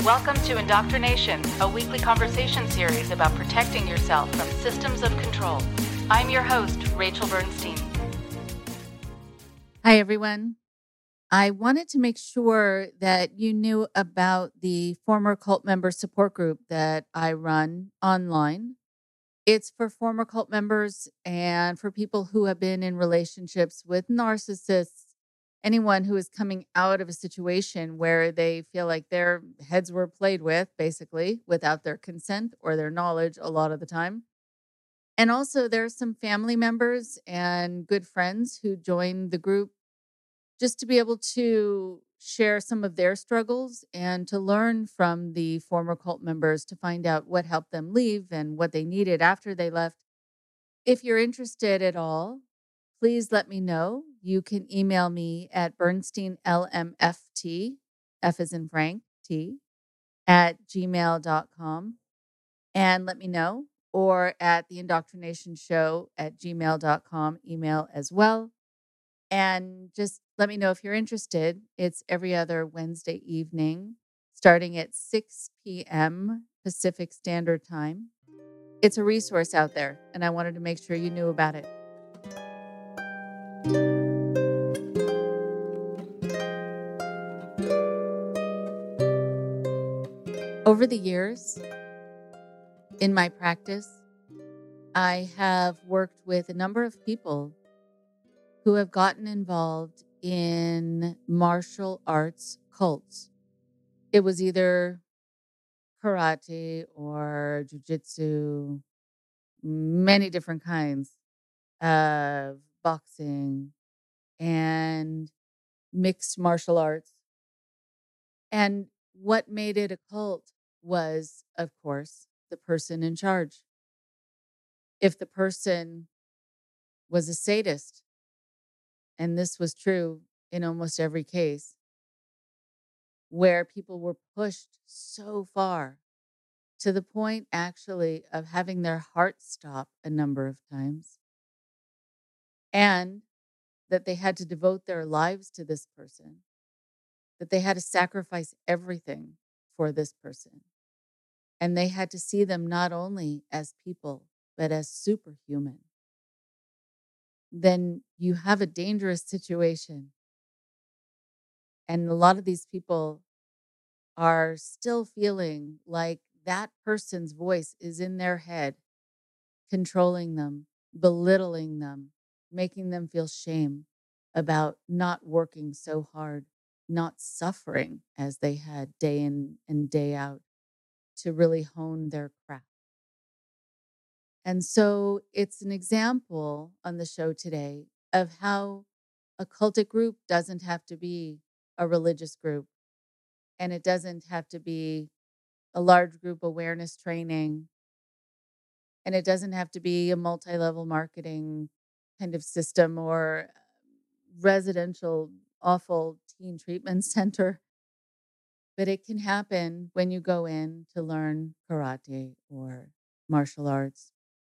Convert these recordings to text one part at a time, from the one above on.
Welcome to Indoctrination, a weekly conversation series about protecting yourself from systems of control. I'm your host, Rachel Bernstein. Hi, everyone. I wanted to make sure that you knew about the former cult member support group that I run online. It's for former cult members and for people who have been in relationships with narcissists, anyone who is coming out of a situation where they feel like their heads were played with, basically, without their consent or their knowledge a lot of the time. And also, there's some family members and good friends who join the group just to be able to share some of their struggles and to learn from the former cult members to find out what helped them leave and what they needed after they left. If you're interested at all, please let me know. You can email me at bernsteinlmft, F as in Frank, T, at gmail.com and let me know, or at the indoctrination show at gmail.com email as well. And just let me know if you're interested. It's every other Wednesday evening, starting at 6 p.m. Pacific Standard Time. It's a resource out there, and I wanted to make sure you knew about it. Over the years, in my practice, I have worked with a number of people who have gotten involved in martial arts cults. It was either karate or jujitsu, many different kinds of boxing and mixed martial arts. And what made it a cult was, of course, the person in charge. If the person was a sadist, and this was true in almost every case, where people were pushed so far to the point actually of having their heart stop a number of times, and that they had to devote their lives to this person, that they had to sacrifice everything for this person. And they had to see them not only as people, but as superhuman. Then you have a dangerous situation. And a lot of these people are still feeling like that person's voice is in their head, controlling them, belittling them, making them feel shame about not working so hard, not suffering as they had day in and day out to really hone their craft. And so it's an example on the show today of how a cultic group doesn't have to be a religious group, and it doesn't have to be a large group awareness training, and it doesn't have to be a multi-level marketing kind of system or residential awful teen treatment center. But it can happen when you go in to learn karate or martial arts.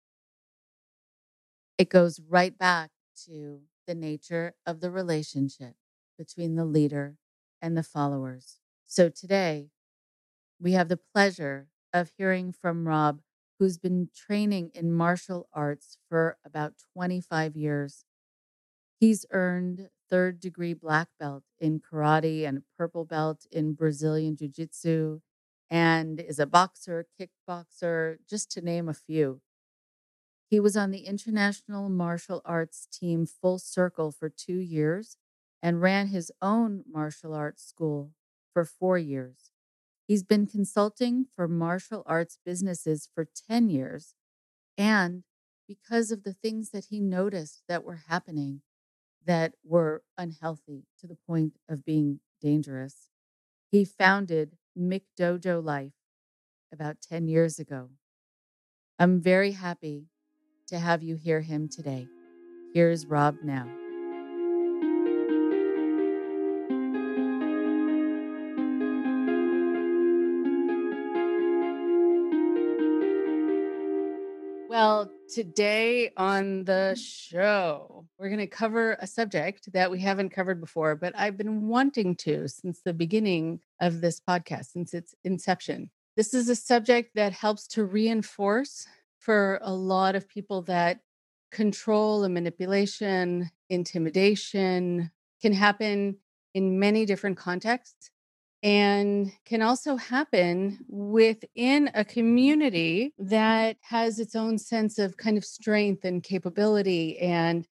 It goes right back to the nature of the relationship between the leader and the followers. So today, we have the pleasure of hearing from Rob, who's been training in martial arts for about 25 years. He's earned third-degree black belt in karate and purple belt in Brazilian jiu-jitsu and is a boxer, kickboxer, just to name a few. He was on the International Martial Arts team Full Circle for 2 years and ran his own martial arts school for 4 years. He's been consulting for martial arts businesses for 10 years. And because of the things that he noticed that were happening that were unhealthy to the point of being dangerous, he founded McDojo Life about 10 years ago. I'm very happy to have you hear him today. Here's Rob now. Well, today on the show, We're going to cover a subject that we haven't covered before, but I've been wanting to since the beginning of this podcast, since its inception. This is a subject that helps to reinforce for a lot of people that control and manipulation, intimidation can happen in many different contexts and can also happen within a community that has its own sense of kind of strength and capability and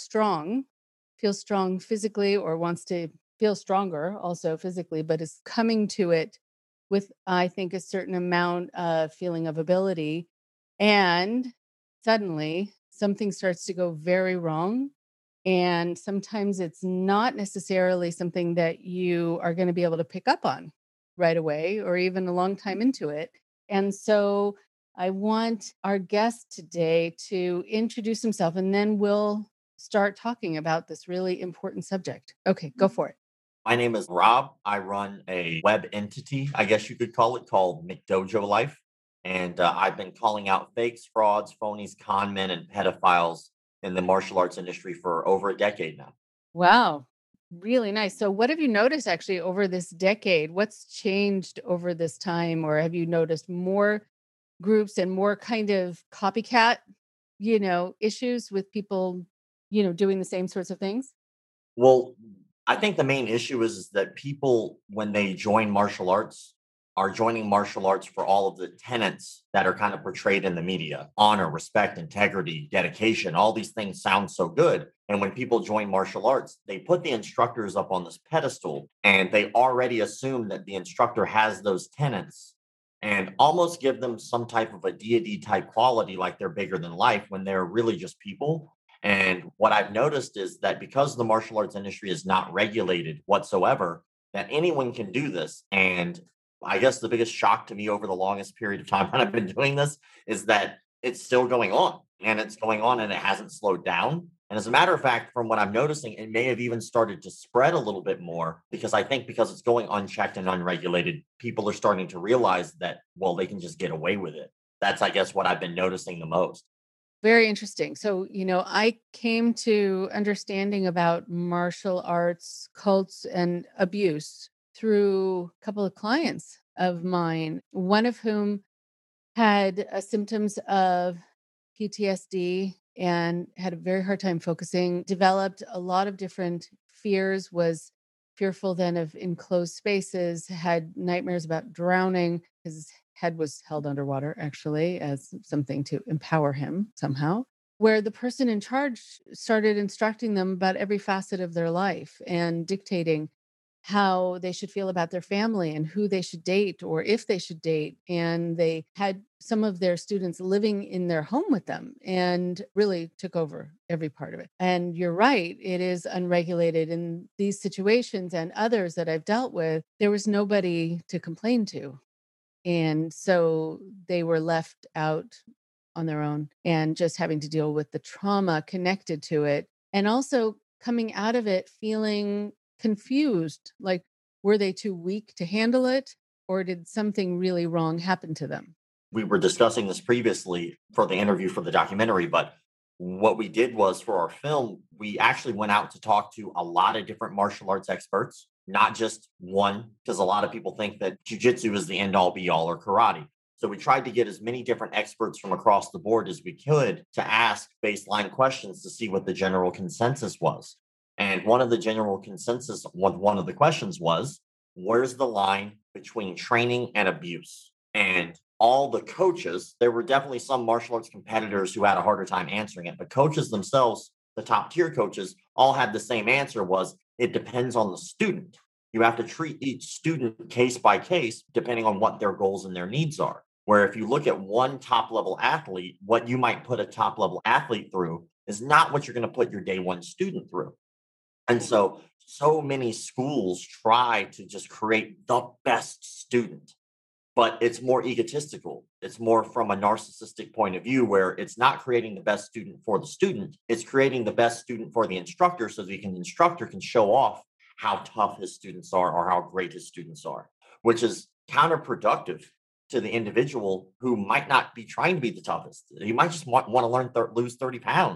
feels strong physically or wants to feel stronger also physically, but is coming to it with, I think, a certain amount of feeling of ability. And suddenly something starts to go very wrong, and sometimes it's not necessarily something that you are going to be able to pick up on right away or even a long time into it. And so I want our guest today to introduce himself and then we'll start talking about this really important subject. Okay, go for it. My name is Rob. I run a web entity, I guess you could call it, called McDojo Life. And I've been calling out fakes, frauds, phonies, con men, and pedophiles in the martial arts industry for over a decade now. Wow. Really nice. So, what have you noticed actually over this decade? What's changed over this time? Or have you noticed more groups and more kind of copycat, issues with people, doing the same sorts of things? Well, I think the main issue is that people, when they join martial arts, are joining martial arts for all of the tenets that are kind of portrayed in the media: honor, respect, integrity, dedication. All these things sound so good. And when people join martial arts, they put the instructors up on this pedestal and they already assume that the instructor has those tenets and almost give them some type of a deity type quality, like they're bigger than life when they're really just people. And what I've noticed is that because the martial arts industry is not regulated whatsoever, that anyone can do this. And I guess the biggest shock to me over the longest period of time that I've been doing this is that it's still going on and it's going on and it hasn't slowed down. And as a matter of fact, from what I'm noticing, it may have even started to spread a little bit more because I think because it's going unchecked and unregulated, people are starting to realize that, well, they can just get away with it. That's, I guess, what I've been noticing the most. Very interesting. So, I came to understanding about martial arts, cults, and abuse through a couple of clients of mine, one of whom had symptoms of PTSD and had a very hard time focusing, developed a lot of different fears, was fearful then of enclosed spaces, had nightmares about drowning. His head was held underwater, actually, as something to empower him somehow. Where the person in charge started instructing them about every facet of their life and dictating how they should feel about their family and who they should date or if they should date. And they had some of their students living in their home with them and really took over every part of it. And you're right, it is unregulated in these situations and others that I've dealt with. There was nobody to complain to. And so they were left out on their own and just having to deal with the trauma connected to it. And also coming out of it feeling confused, like, were they too weak to handle it? Or did something really wrong happen to them? We were discussing this previously for the interview for the documentary, but what we did was for our film, we actually went out to talk to a lot of different martial arts experts, not just one, because a lot of people think that jujitsu is the end all be all or karate. So we tried to get as many different experts from across the board as we could to ask baseline questions to see what the general consensus was. And one of the general consensus, one of the questions was, where's the line between training and abuse? And all the coaches, there were definitely some martial arts competitors who had a harder time answering it, but coaches themselves, the top tier coaches, all had the same answer: was it depends on the student. You have to treat each student case by case, depending on what their goals and their needs are. Where if you look at one top level athlete, what you might put a top level athlete through is not what you're going to put your day one student through. And so many schools try to just create the best student, but it's more egotistical. It's more from a narcissistic point of view where it's not creating the best student for the student. It's creating the best student for the instructor so the instructor can show off how tough his students are or how great his students are, which is counterproductive to the individual who might not be trying to be the toughest. He might just want to lose 30 pounds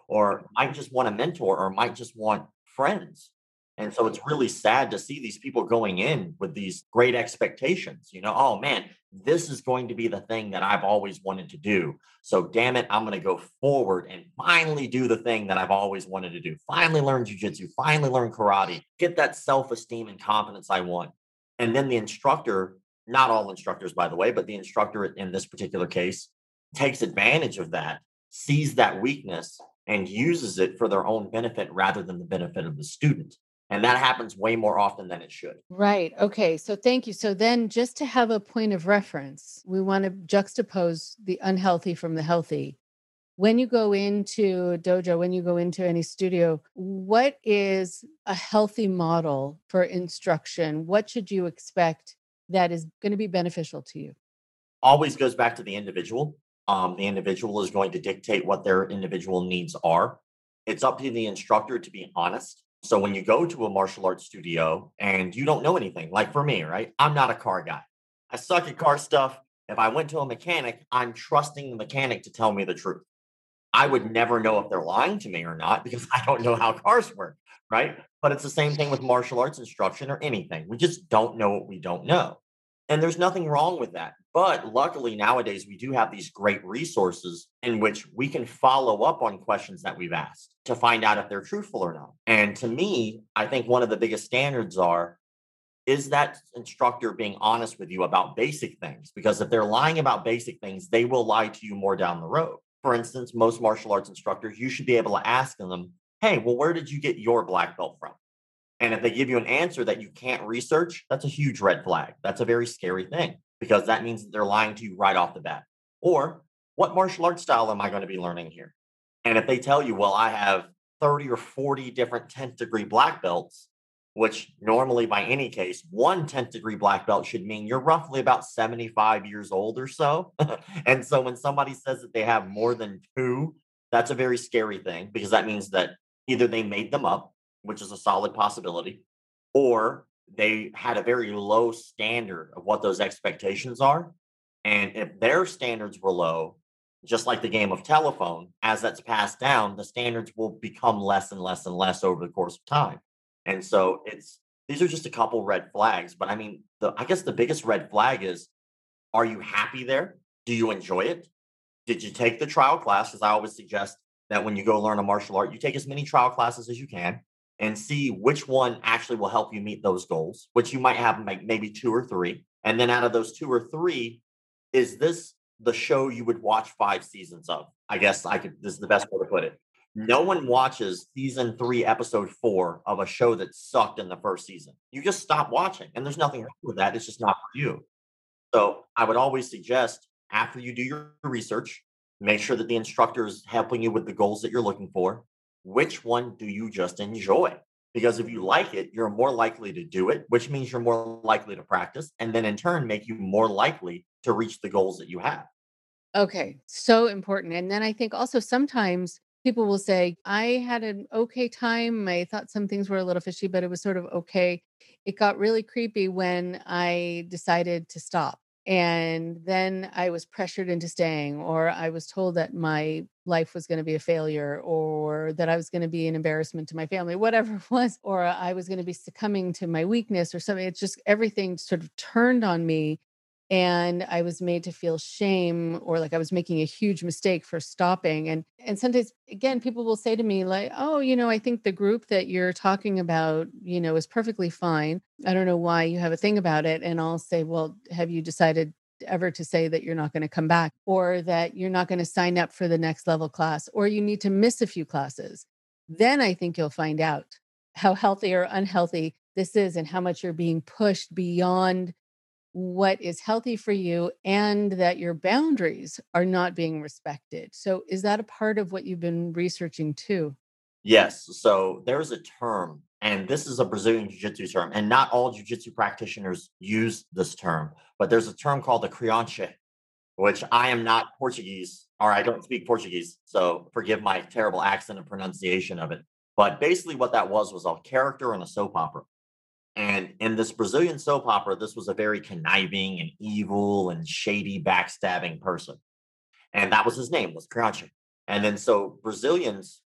or might just want a mentor or might just want friends. And so it's really sad to see these people going in with these great expectations. Oh man, this is going to be the thing that I've always wanted to do. So damn it, I'm going to go forward and finally do the thing that I've always wanted to do. Finally learn jujitsu, finally learn karate, get that self-esteem and confidence I want. And then the instructor, not all instructors, by the way, but the instructor in this particular case takes advantage of that, sees that weakness, and uses it for their own benefit rather than the benefit of the student. And that happens way more often than it should. Right. Okay. So thank you. So then, just to have a point of reference, we want to juxtapose the unhealthy from the healthy. When you go into a dojo, when you go into any studio, what is a healthy model for instruction? What should you expect that is going to be beneficial to you? Always goes back to the individual. The individual is going to dictate what their individual needs are. It's up to the instructor to be honest. So when you go to a martial arts studio and you don't know anything, like for me, right? I'm not a car guy. I suck at car stuff. If I went to a mechanic, I'm trusting the mechanic to tell me the truth. I would never know if they're lying to me or not because I don't know how cars work, right? But it's the same thing with martial arts instruction or anything. We just don't know what we don't know. And there's nothing wrong with that. But luckily, nowadays, we do have these great resources in which we can follow up on questions that we've asked to find out if they're truthful or not. And to me, I think one of the biggest standards are is that instructor being honest with you about basic things? Because if they're lying about basic things, they will lie to you more down the road. For instance, most martial arts instructors, you should be able to ask them, hey, well, where did you get your black belt from? And if they give you an answer that you can't research, that's a huge red flag. That's a very scary thing because that means that they're lying to you right off the bat. Or what martial arts style am I going to be learning here? And if they tell you, well, I have 30 or 40 different 10th degree black belts, which normally by any case, one 10th degree black belt should mean you're roughly about 75 years old or so. And so when somebody says that they have more than two, that's a very scary thing because that means that either they made them up, which is a solid possibility, or they had a very low standard of what those expectations are. And if their standards were low, just like the game of telephone, as that's passed down, the standards will become less and less and less over the course of time. And so it's these are just a couple red flags. But I mean, I guess the biggest red flag is, are you happy there? Do you enjoy it? Did you take the trial class? Because I always suggest that when you go learn a martial art, you take as many trial classes as you can and see which one actually will help you meet those goals, which you might have maybe two or three. And then out of those two or three, is this the show you would watch 5 seasons of? I guess this is the best way to put it. No one watches season 3, episode 4 of a show that sucked in the first season. You just stop watching, and there's nothing wrong with that. It's just not for you. So I would always suggest after you do your research, make sure that the instructor is helping you with the goals that you're looking for. Which one do you just enjoy? Because if you like it, you're more likely to do it, which means you're more likely to practice, and then in turn make you more likely to reach the goals that you have. Okay, so important. And then I think also sometimes people will say, I had an okay time. I thought some things were a little fishy, but it was sort of okay. It got really creepy when I decided to stop. And then I was pressured into staying, or I was told that my life was going to be a failure, or that I was going to be an embarrassment to my family, whatever it was, or I was going to be succumbing to my weakness or something. It's just everything sort of turned on me, and I was made to feel shame or like I was making a huge mistake for stopping. And sometimes again people will say to me like, "Oh, I think the group that you're talking about, is perfectly fine. I don't know why you have a thing about it." And I'll say, "Well, have you decided ever to say that you're not going to come back or that you're not going to sign up for the next level class or you need to miss a few classes? Then I think you'll find out how healthy or unhealthy this is and how much you're being pushed beyond what is healthy for you and that your boundaries are not being respected." So is that a part of what you've been researching too? Yes. So there's a term, and this is a Brazilian Jiu Jitsu term, and not all Jiu Jitsu practitioners use this term, but there's a term called the crianche, which I am not Portuguese or I don't speak Portuguese. So forgive my terrible accent and pronunciation of it. But basically, what that was a character in a soap opera. And in this Brazilian soap opera, this was a very conniving and evil and shady backstabbing person. And that was his name, was Crianche. And then so Brazilians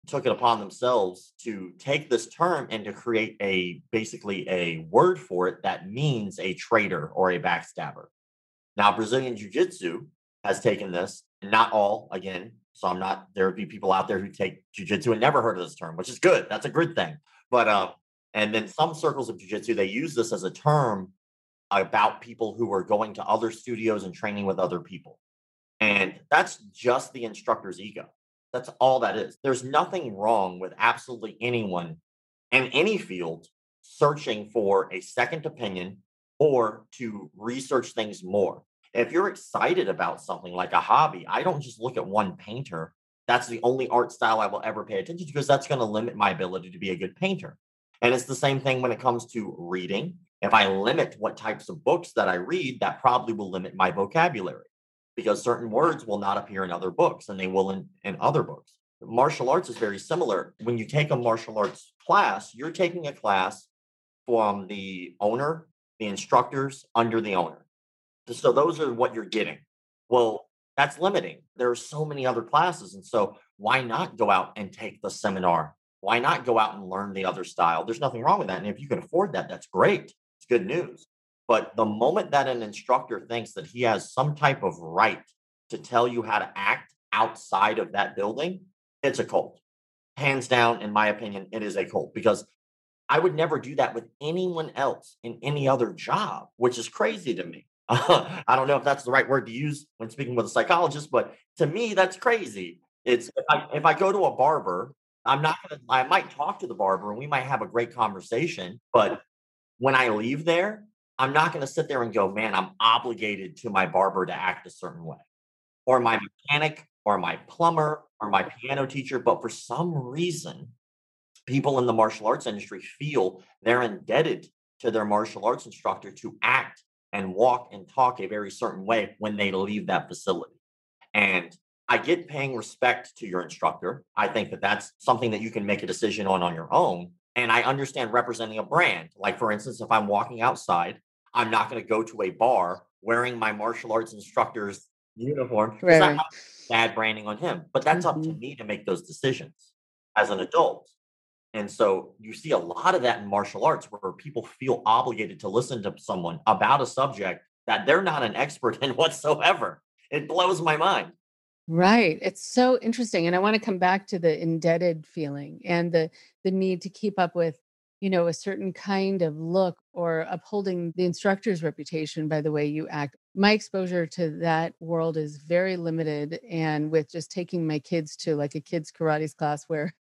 took it upon themselves to take this term and to create a basically a word for it that means a traitor or a backstabber. Now, Brazilian Jiu Jitsu has taken this, and not all, again. So I'm not, there would be people out there who take Jiu Jitsu and never heard of this term, which is good. That's a good thing. But, and then some circles of Jiu Jitsu, they use this as a term about people who are going to other studios and training with other people. And that's just the instructor's ego. That's all that is. There's nothing wrong with absolutely anyone in any field searching for a second opinion or to research things more. If you're excited about something like a hobby, I don't just look at one painter. That's the only art style I will ever pay attention to because that's going to limit my ability to be a good painter. And it's the same thing when it comes to reading. If I limit what types of books that I read, that probably will limit my vocabulary because certain words will not appear in other books and they will in other books. Martial arts is very similar. When you take a martial arts class, you're taking a class from the owner, the instructors under the owner. So those are what you're getting. Well, that's limiting. There are so many other classes. And so why not go out and take the seminar? Why not go out and learn the other style? There's nothing wrong with that. And if you can afford that, that's great. It's good news. But the moment that an instructor thinks that he has some type of right to tell you how to act outside of that building, it's a cult. Hands down, in my opinion, it is a cult because I would never do that with anyone else in any other job, which is crazy to me. I don't know if that's the right word to use when speaking with a psychologist, but to me, that's crazy. It's if I go to a barber, I'm not gonna I might talk to the barber and we might have a great conversation, but when I leave there, I'm not gonna sit there and go, man, I'm obligated to my barber to act a certain way or my mechanic or my plumber or my piano teacher. But for some reason, people in the martial arts industry feel they're indebted to their martial arts instructor to act and walk and talk a very certain way when they leave that facility. And I get paying respect to your instructor. I think that that's something that you can make a decision on your own. And I understand representing a brand. Like, for instance, if I'm walking outside, I'm not going to go to a bar wearing my martial arts instructor's uniform because Right, that right. has bad branding on him. But that's up to Mhm. me to make those decisions as an adult. And so you see a lot of that in martial arts where people feel obligated to listen to someone about a subject that they're not an expert in whatsoever. It blows my mind. Right. It's so interesting. And I want to come back to the indebted feeling and the need to keep up with, a certain kind of look or upholding the instructor's reputation by the way you act. My exposure to that world is very limited. And with just taking my kids to like a kids karate's class where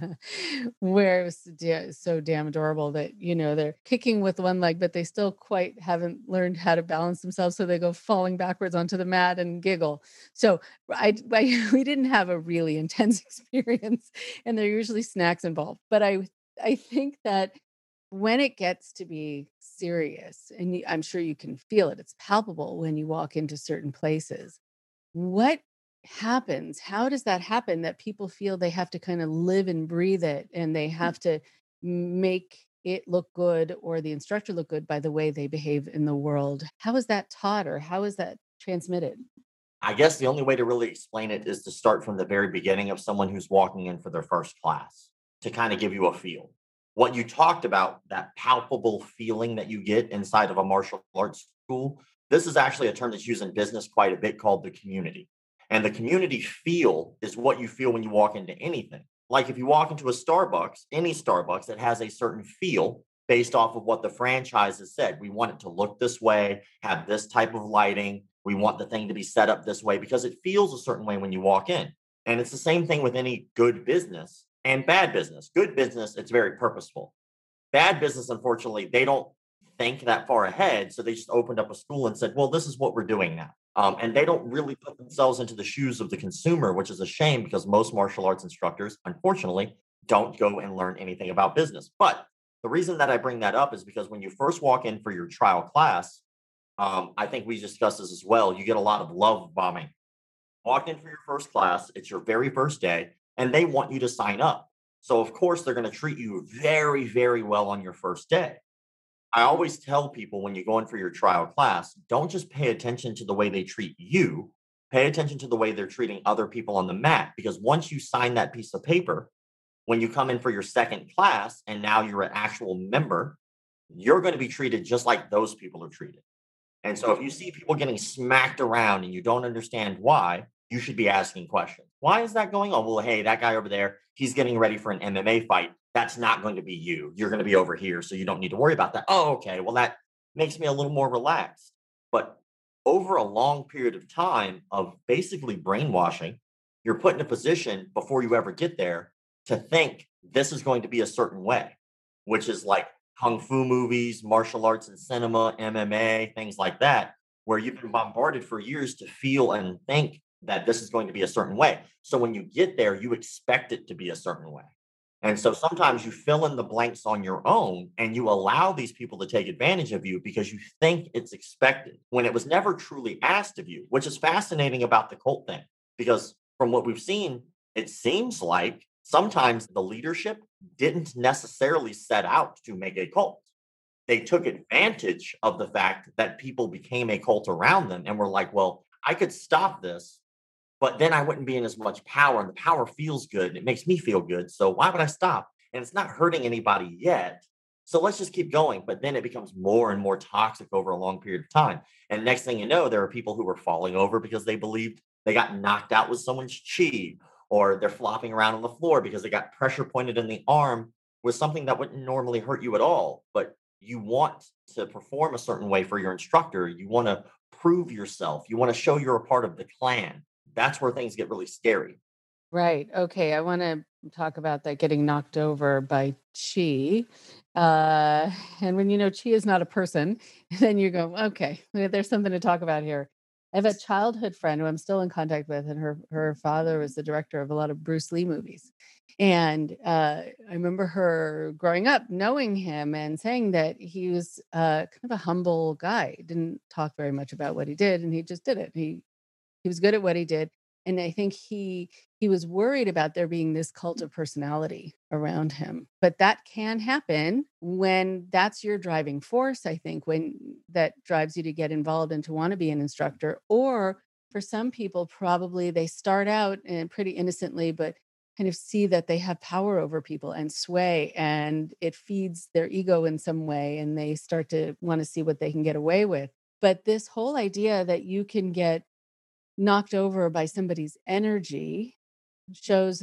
where it was so damn adorable that they're kicking with one leg but they still quite haven't learned how to balance themselves so they go falling backwards onto the mat and giggle. So we didn't have a really intense experience, and there are usually snacks involved. But I think that when it gets to be serious, and I'm sure you can feel it, it's palpable when you walk into certain places. What happens? How does that happen that people feel they have to kind of live and breathe it, and they have to make it look good or the instructor look good by the way they behave in the world? How is that taught or how is that transmitted? I guess the only way to really explain it is to start from the very beginning of someone who's walking in for their first class to kind of give you a feel. What you talked about, that palpable feeling that you get inside of a martial arts school, this is actually a term that's used in business quite a bit called the community. And the community feel is what you feel when you walk into anything. Like if you walk into a Starbucks, any Starbucks, it has a certain feel based off of what the franchise has said. We want it to look this way, have this type of lighting. We want the thing to be set up this way because it feels a certain way when you walk in. And it's the same thing with any good business and bad business. Good business, it's very purposeful. Bad business, unfortunately, they don't think that far ahead. So they just opened up a school and said, well, this is what we're doing now. And they don't really put themselves into the shoes of the consumer, which is a shame because most martial arts instructors, unfortunately, don't go and learn anything about business. But the reason that I bring that up is because when you first walk in for your trial class, I think we discussed this as well. You get a lot of love bombing. Walked in for your first class, it's your very first day, and they want you to sign up. So, of course, they're going to treat you very, very well on your first day. I always tell people when you go in for your trial class, don't just pay attention to the way they treat you, pay attention to the way they're treating other people on the mat. Because once you sign that piece of paper, When you come in for your second class and now you're an actual member, you're going to be treated just like those people are treated. And so if you see people getting smacked around and you don't understand why, you should be asking questions. Why is that going on? Well, hey, that guy over there, he's getting ready for an MMA fight. That's not going to be you. You're going to be over here. So you don't need to worry about that. Oh, okay. Well, that makes me a little more relaxed. But over a long period of time of basically brainwashing, you're put in a position before you ever get there to think this is going to be a certain way, which is like kung fu movies, martial arts and cinema, MMA, things like that, where you've been bombarded for years to feel and think that this is going to be a certain way. So when you get there, you expect it to be a certain way. And so sometimes you fill in the blanks on your own and you allow these people to take advantage of you because you think it's expected when it was never truly asked of you, which is fascinating about the cult thing. Because from what we've seen, it seems like sometimes the leadership didn't necessarily set out to make a cult. They took advantage of the fact that people became a cult around them and were like, well, I could stop this, but then I wouldn't be in as much power. And the power feels good. And it makes me feel good. So why would I stop? And it's not hurting anybody yet. So let's just keep going. But then it becomes more and more toxic over a long period of time. And next thing you know, there are people who are falling over because they believed they got knocked out with someone's chi, or they're flopping around on the floor because they got pressure pointed in the arm with something that wouldn't normally hurt you at all. But you want to perform a certain way for your instructor. You want to prove yourself. You want to show you're a part of the clan. That's where things get really scary. Right. Okay. I want to talk about that getting knocked over by chi. Uh, and when you know chi is not a person, then you go, okay, there's something to talk about here. I have a childhood friend who I'm still in contact with, and her father was the director of a lot of Bruce Lee movies. And I remember her growing up, knowing him and saying that he was kind of a humble guy. Didn't talk very much about what he did, and he just did it. He was good at what he did, and I think he was worried about there being this cult of personality around him. But that can happen when that's your driving force, I think, when that drives you to get involved and to want to be an instructor. Or for some people, probably they start out and pretty innocently, but kind of see that they have power over people and sway, and it feeds their ego in some way, and they start to want to see what they can get away with. But this whole idea that you can get knocked over by somebody's energy shows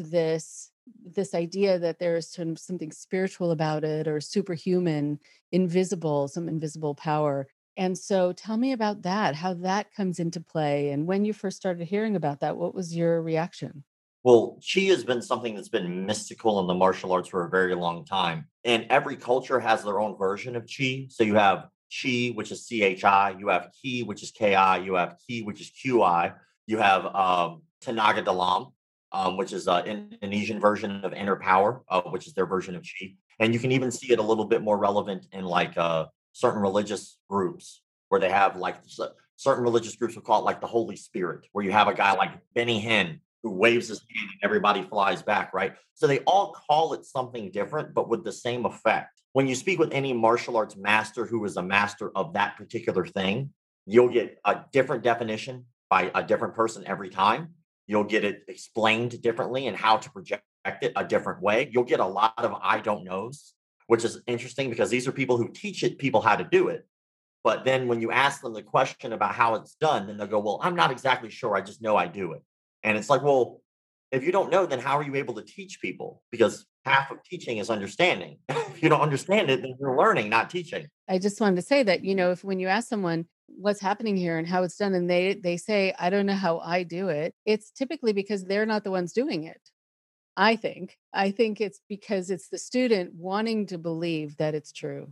this idea that there is something spiritual about it, or superhuman, invisible, some invisible power. And so tell me about that, how that comes into play, and when you first started hearing about that, what was your reaction? Well, chi has been something that's been mystical in the martial arts for a very long time. And every culture has their own version of chi. So you have chi, which is chi, you have ki, which is ki, you have ki, which is qi, you have tenaga dalam, which is an Indonesian version of inner power, which is their version of chi. And you can even see it a little bit more relevant in like certain religious groups where they have like certain religious groups will call it like the Holy Spirit, where you have a guy like Benny Hinn who waves his hand and everybody flies back, right? So they all call it something different, but with the same effect. When you speak with any martial arts master who is a master of that particular thing, you'll get a different definition by a different person every time. You'll get it explained differently and how to project it a different way. You'll get a lot of I don't knows, which is interesting because these are people who teach it people how to do it. But then when you ask them the question about how it's done, then they'll go, well, I'm not exactly sure. I just know I do it. And it's like, well, if you don't know, then how are you able to teach people? Because half of teaching is understanding. If you don't understand it, then you're learning, not teaching. I just wanted to say that, if when you ask someone what's happening here and how it's done, and they say, I don't know how I do it, it's typically because they're not the ones doing it. I think. I think it's because it's the student wanting to believe that it's true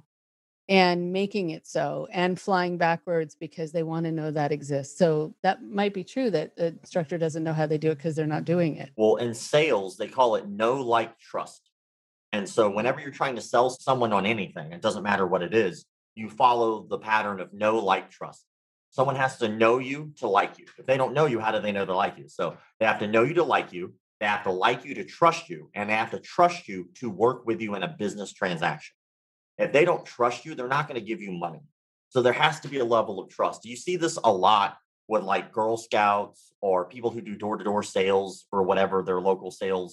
and making it so, and flying backwards because they want to know that exists. So that might be true that the instructor doesn't know how they do it because they're not doing it. Well, in sales, they call it know, like, trust. And so whenever you're trying to sell someone on anything, it doesn't matter what it is, you follow the pattern of know, like, trust. Someone has to know you to like you. If they don't know you, how do they know to like you? So they have to know you to like you. They have to like you to trust you, and they have to trust you to work with you in a business transaction. If they don't trust you, they're not going to give you money. So there has to be a level of trust. You see this a lot with like Girl Scouts or people who do door to door sales for whatever their local sales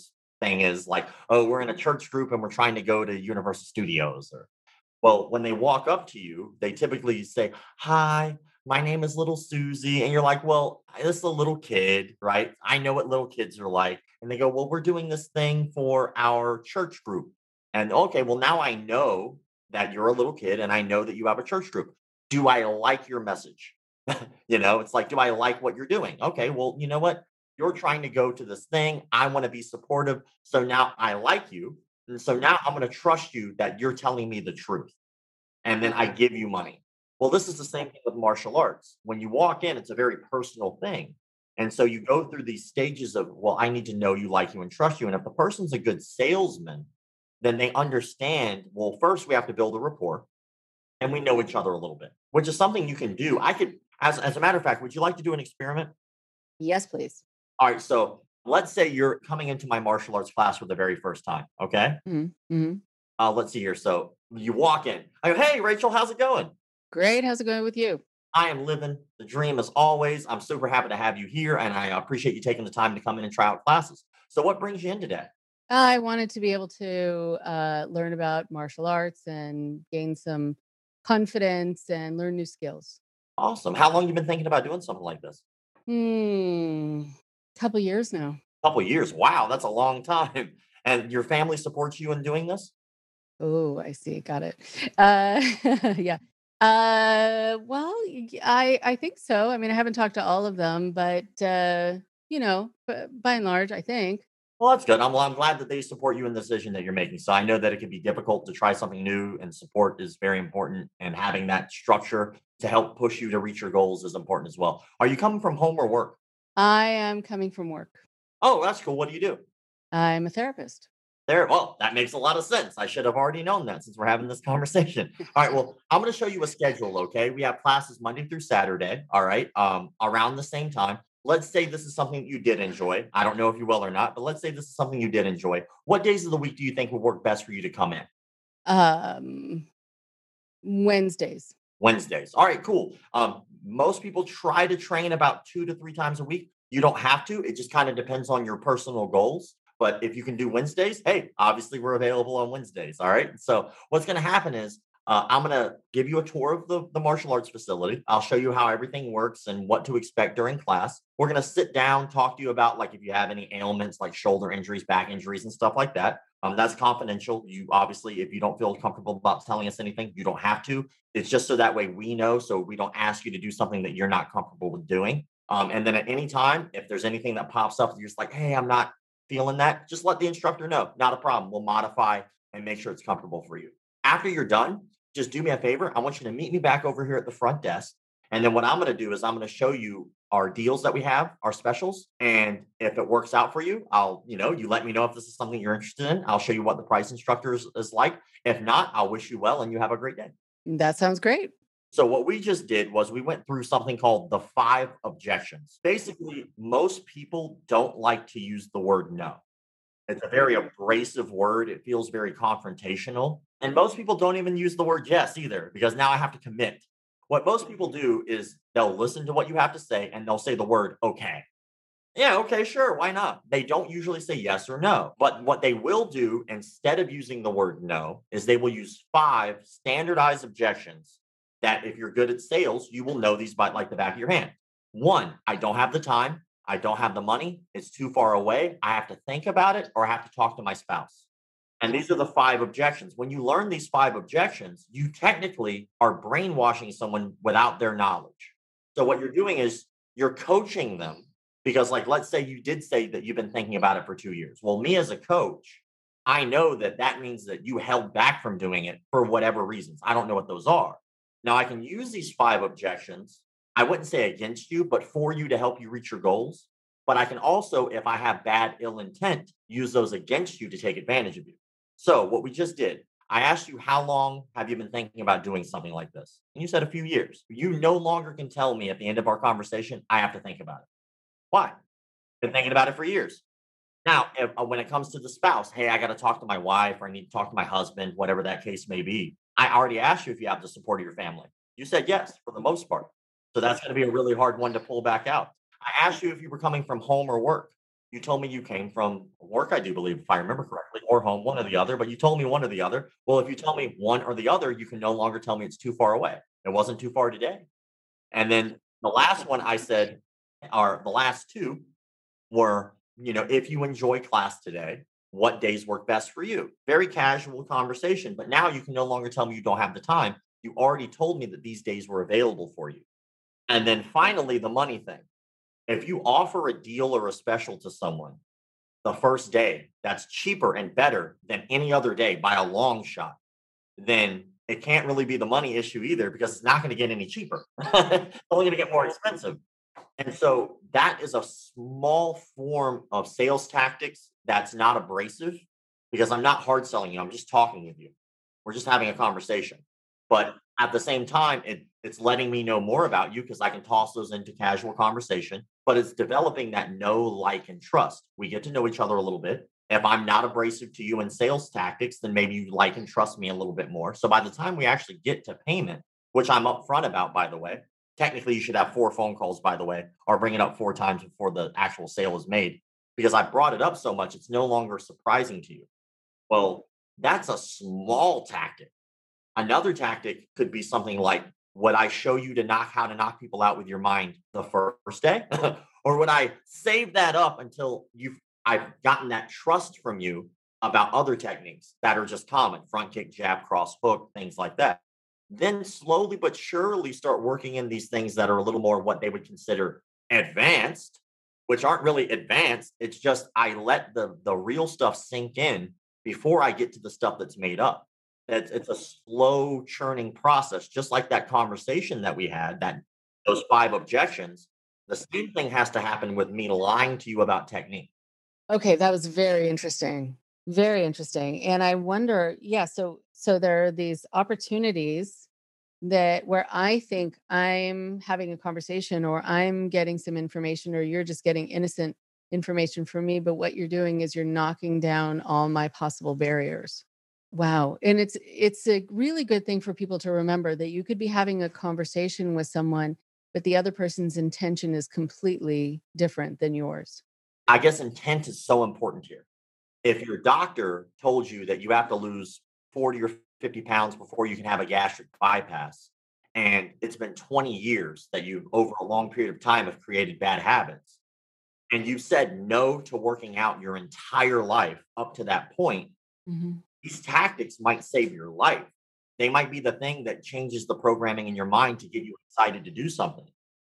thing is like, oh, we're in a church group and we're trying to go to Universal Studios. Or, well, when they walk up to you, they typically say, hi, my name is little Susie. And you're like, well, this is a little kid, right? I know what little kids are like. And they go, well, we're doing this thing for our church group. And okay, well, now I know that you're a little kid and I know that you have a church group. Do I like your message? It's like, do I like what you're doing? Okay, well, you know what? You're trying to go to this thing. I want to be supportive. So now I like you. And so now I'm going to trust you that you're telling me the truth. And then I give you money. Well, this is the same thing with martial arts. When you walk in, it's a very personal thing. And so you go through these stages of, well, I need to know you, like you, and trust you. And if the person's a good salesman, then they understand, well, first we have to build a rapport and we know each other a little bit, which is something you can do. I could, as a matter of fact, would you like to do an experiment? Yes, please. All right. So let's say you're coming into my martial arts class for the very first time. Okay. Mm-hmm. Let's see here. So you walk in. I go, hey, Rachel, how's it going? Great. How's it going with you? I am living the dream as always. I'm super happy to have you here, and I appreciate you taking the time to come in and try out classes. So, what brings you in today? I wanted to be able to learn about martial arts and gain some confidence and learn new skills. Awesome. How long you been thinking about doing something like this? Hmm. Couple years now. Couple years. Wow, that's a long time. And your family supports you in doing this? Oh, I see. Got it. Yeah. Well, I think so. I mean, I haven't talked to all of them, but by and large, I think. Well, that's good. I'm glad that they support you in the decision that you're making. So I know that it can be difficult to try something new, and support is very important. And having that structure to help push you to reach your goals is important as well. Are you coming from home or work? I am coming from work. Oh, that's cool. What do you do? I'm a therapist. There, well, that makes a lot of sense. I should have already known that since we're having this conversation. All right, well, I'm going to show you a schedule, okay? We have classes Monday through Saturday, all right, around the same time. Let's say this is something you did enjoy. I don't know if you will or not, but let's say this is something you did enjoy. What days of the week do you think would work best for you to come in? Um, Wednesdays. Wednesdays. All right, cool. Most people try to train about 2 to 3 times a week. You don't have to. It just kind of depends on your personal goals. But if you can do Wednesdays, hey, obviously we're available on Wednesdays. All right. So what's going to happen is I'm going to give you a tour of the martial arts facility. I'll show you how everything works and what to expect during class. We're going to sit down, talk to you about like if you have any ailments like shoulder injuries, back injuries, and stuff like that. That's confidential. You obviously, if you don't feel comfortable about telling us anything, you don't have to. It's just so that way we know, so we don't ask you to do something that you're not comfortable with doing. And then at any time, if there's anything that pops up, you're just like, hey, I'm not feeling that, just let the instructor know. Not a problem. We'll modify and make sure it's comfortable for you. After you're done, just do me a favor. I want you to meet me back over here at the front desk. And then what I'm going to do is I'm going to show you our deals that we have, our specials. And if it works out for you, you let me know if this is something you're interested in. I'll show you what the price instructor is like. If not, I'll wish you well and you have a great day. That sounds great. So what we just did was we went through something called the 5 objections. Basically, most people don't like to use the word no. It's a very abrasive word. It feels very confrontational. And most people don't even use the word yes either, because now I have to commit. What most people do is they'll listen to what you have to say and they'll say the word okay. Yeah, okay, sure, why not? They don't usually say yes or no. But what they will do instead of using the word no is they will use 5 standardized objections that if you're good at sales, you will know these by like the back of your hand. One, I don't have the time. I don't have the money. It's too far away. I have to think about it or I have to talk to my spouse. And these are the 5 objections. When you learn these 5 objections, you technically are brainwashing someone without their knowledge. So what you're doing is you're coaching them because, like, let's say you did say that you've been thinking about it for 2 years. Well, me as a coach, I know that that means that you held back from doing it for whatever reasons. I don't know what those are. Now, I can use these 5 objections. I wouldn't say against you, but for you to help you reach your goals. But I can also, if I have bad ill intent, use those against you to take advantage of you. So, what we just did, I asked you, how long have you been thinking about doing something like this? And you said a few years. You no longer can tell me at the end of our conversation, I have to think about it. Why? Been thinking about it for years. Now, when it comes to the spouse, hey, I got to talk to my wife or I need to talk to my husband, whatever that case may be. I already asked you if you have the support of your family. You said yes for the most part. So that's going to be a really hard one to pull back out. I asked you if you were coming from home or work. You told me you came from work, I do believe, if I remember correctly, or home, one or the other, but you told me one or the other. Well, if you tell me one or the other, you can no longer tell me it's too far away. It wasn't too far today. And then the last one I said, or the last two were, if you enjoy class today, what days work best for you? Very casual conversation, but now you can no longer tell me you don't have the time. You already told me that these days were available for you. And then finally, the money thing. If you offer a deal or a special to someone the first day that's cheaper and better than any other day by a long shot, then it can't really be the money issue either because it's not going to get any cheaper. It's only going to get more expensive. And so that is a small form of sales tactics that's not abrasive because I'm not hard selling you. I'm just talking with you. We're just having a conversation. But at the same time, it's letting me know more about you because I can toss those into casual conversation. But it's developing that know, like, and trust. We get to know each other a little bit. If I'm not abrasive to you in sales tactics, then maybe you like and trust me a little bit more. So by the time we actually get to payment, which I'm upfront about, by the way, technically you should have 4 phone calls, by the way, or bring it up 4 times before the actual sale is made because I brought it up so much, it's no longer surprising to you. Well, that's a small tactic. Another tactic could be something like, would I show you to knock how to knock people out with your mind the first day? Or would I save that up until I've gotten that trust from you about other techniques that are just common, front kick, jab, cross, hook, things like that. Then slowly but surely start working in these things that are a little more what they would consider advanced, which aren't really advanced. It's just I let the real stuff sink in before I get to the stuff that's made up. It's a slow churning process, just like that conversation that we had, that those 5 objections. The same thing has to happen with me lying to you about technique. Okay, that was very interesting. Very interesting. And I wonder, yeah, so there are these opportunities that where I think I'm having a conversation or I'm getting some information or you're just getting innocent information from me, but what you're doing is you're knocking down all my possible barriers. Wow. And it's a really good thing for people to remember that you could be having a conversation with someone, but the other person's intention is completely different than yours. I guess intent is so important here. If your doctor told you that you have to lose 40 or 50 pounds before you can have a gastric bypass, and it's been 20 years that you, over a long period of time, have created bad habits, and you've said no to working out your entire life up to that point, Mhm. these tactics might save your life. They might be the thing that changes the programming in your mind to get you excited to do something.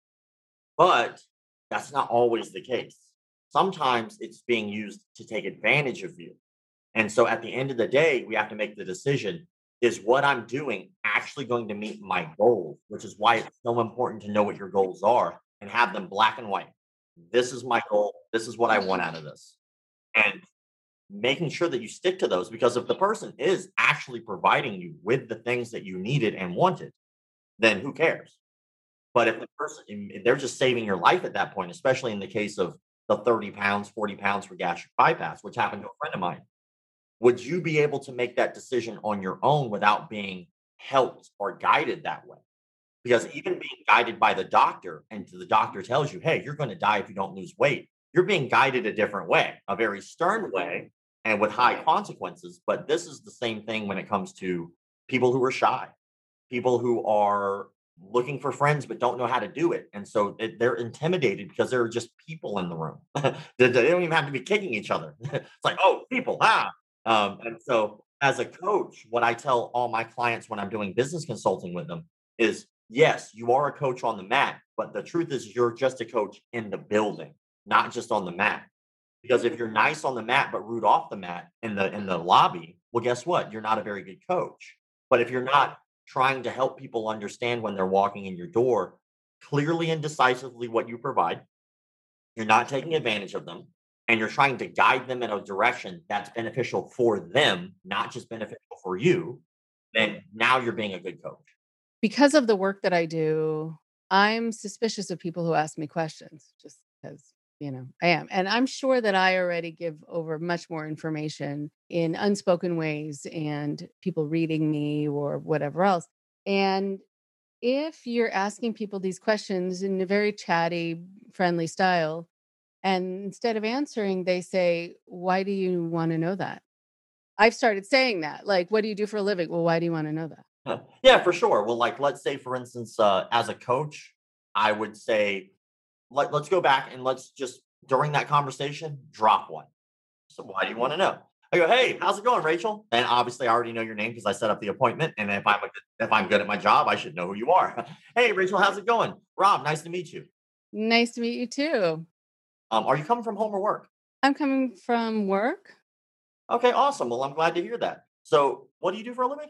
But that's not always the case. Sometimes it's being used to take advantage of you. And so at the end of the day, we have to make the decision, is what I'm doing actually going to meet my goals? Which is why it's so important to know what your goals are and have them black and white. This is my goal. This is what I want out of this. And making sure that you stick to those, because if the person is actually providing you with the things that you needed and wanted, then who cares? But if the person, if they're just saving your life at that point, especially in the case of the 30 pounds, 40 pounds for gastric bypass, which happened to a friend of mine, would you be able to make that decision on your own without being helped or guided that way? Because even being guided by the doctor, and the doctor tells you, hey, you're going to die if you don't lose weight, you're being guided a different way, a very stern way and with high consequences. But this is the same thing when it comes to people who are shy, people who are looking for friends but don't know how to do it. And so they're intimidated because there are just people in the room. They don't even have to be kicking each other. It's like, oh, people, ah. And so as a coach, what I tell all my clients when I'm doing business consulting with them is, yes, you are a coach on the mat, but the truth is you're just a coach in the building, not just on the mat. Because if you're nice on the mat but rude off the mat in the lobby, well, guess what? You're not a very good coach. But if you're not trying to help people understand when they're walking in your door clearly and decisively what you provide, you're not taking advantage of them, and you're trying to guide them in a direction that's beneficial for them, not just beneficial for you, then now you're being a good coach. Because of the work that I do, I'm suspicious of people who ask me questions just because, I am. And I'm sure that I already give over much more information in unspoken ways and people reading me or whatever else. And if you're asking people these questions in a very chatty, friendly style, And instead of answering, they say, "Why do you wanna know that?" I've started saying that, like, "What do you do for a living?" "Well, why do you wanna know that?" Yeah, for sure. Well, like, let's say, for instance, as a coach, I would say, let's go back and let's just during that conversation drop one. So why do you want to know? I go, hey, how's it going, Rachel? And obviously, I already know your name because I set up the appointment. And if I'm good at my job, I should know who you are. Hey, Rachel, how's it going? Rob, nice to meet you. "Nice to meet you too. Are you coming from home or work? I'm coming from work." Okay, awesome. Well, I'm glad to hear that. So, what do you do for a living?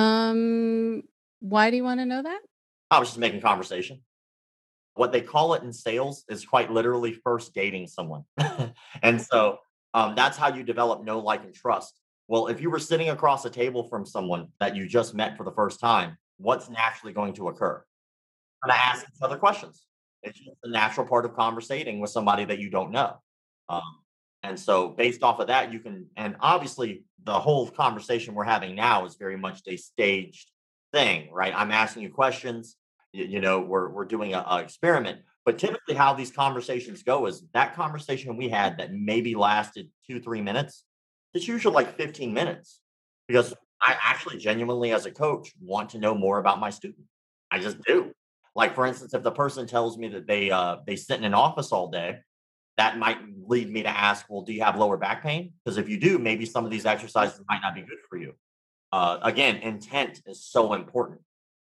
Um, "Why do you wanna know that?" I was just making conversation. What they call it in sales is quite literally first dating someone. And so that's how you develop know, like, and trust. Well, if you were sitting across a table from someone that you just met for the first time, what's naturally going to occur? Gonna ask each other questions. It's just a natural part of conversating with somebody that you don't know. Um, and so based off of that, you can, and obviously the whole conversation we're having now is very much a staged thing, right? I'm asking you questions. We're doing a experiment. But typically, how these conversations go is that conversation we had that maybe lasted 2, 3 minutes. It's usually like 15 minutes because I actually genuinely, as a coach, want to know more about my student. I just do. Like, for instance, if the person tells me that they sit in an office all day, that might lead me to ask, well, do you have lower back pain? Because if you do, maybe some of these exercises might not be good for you. Again, intent is so important.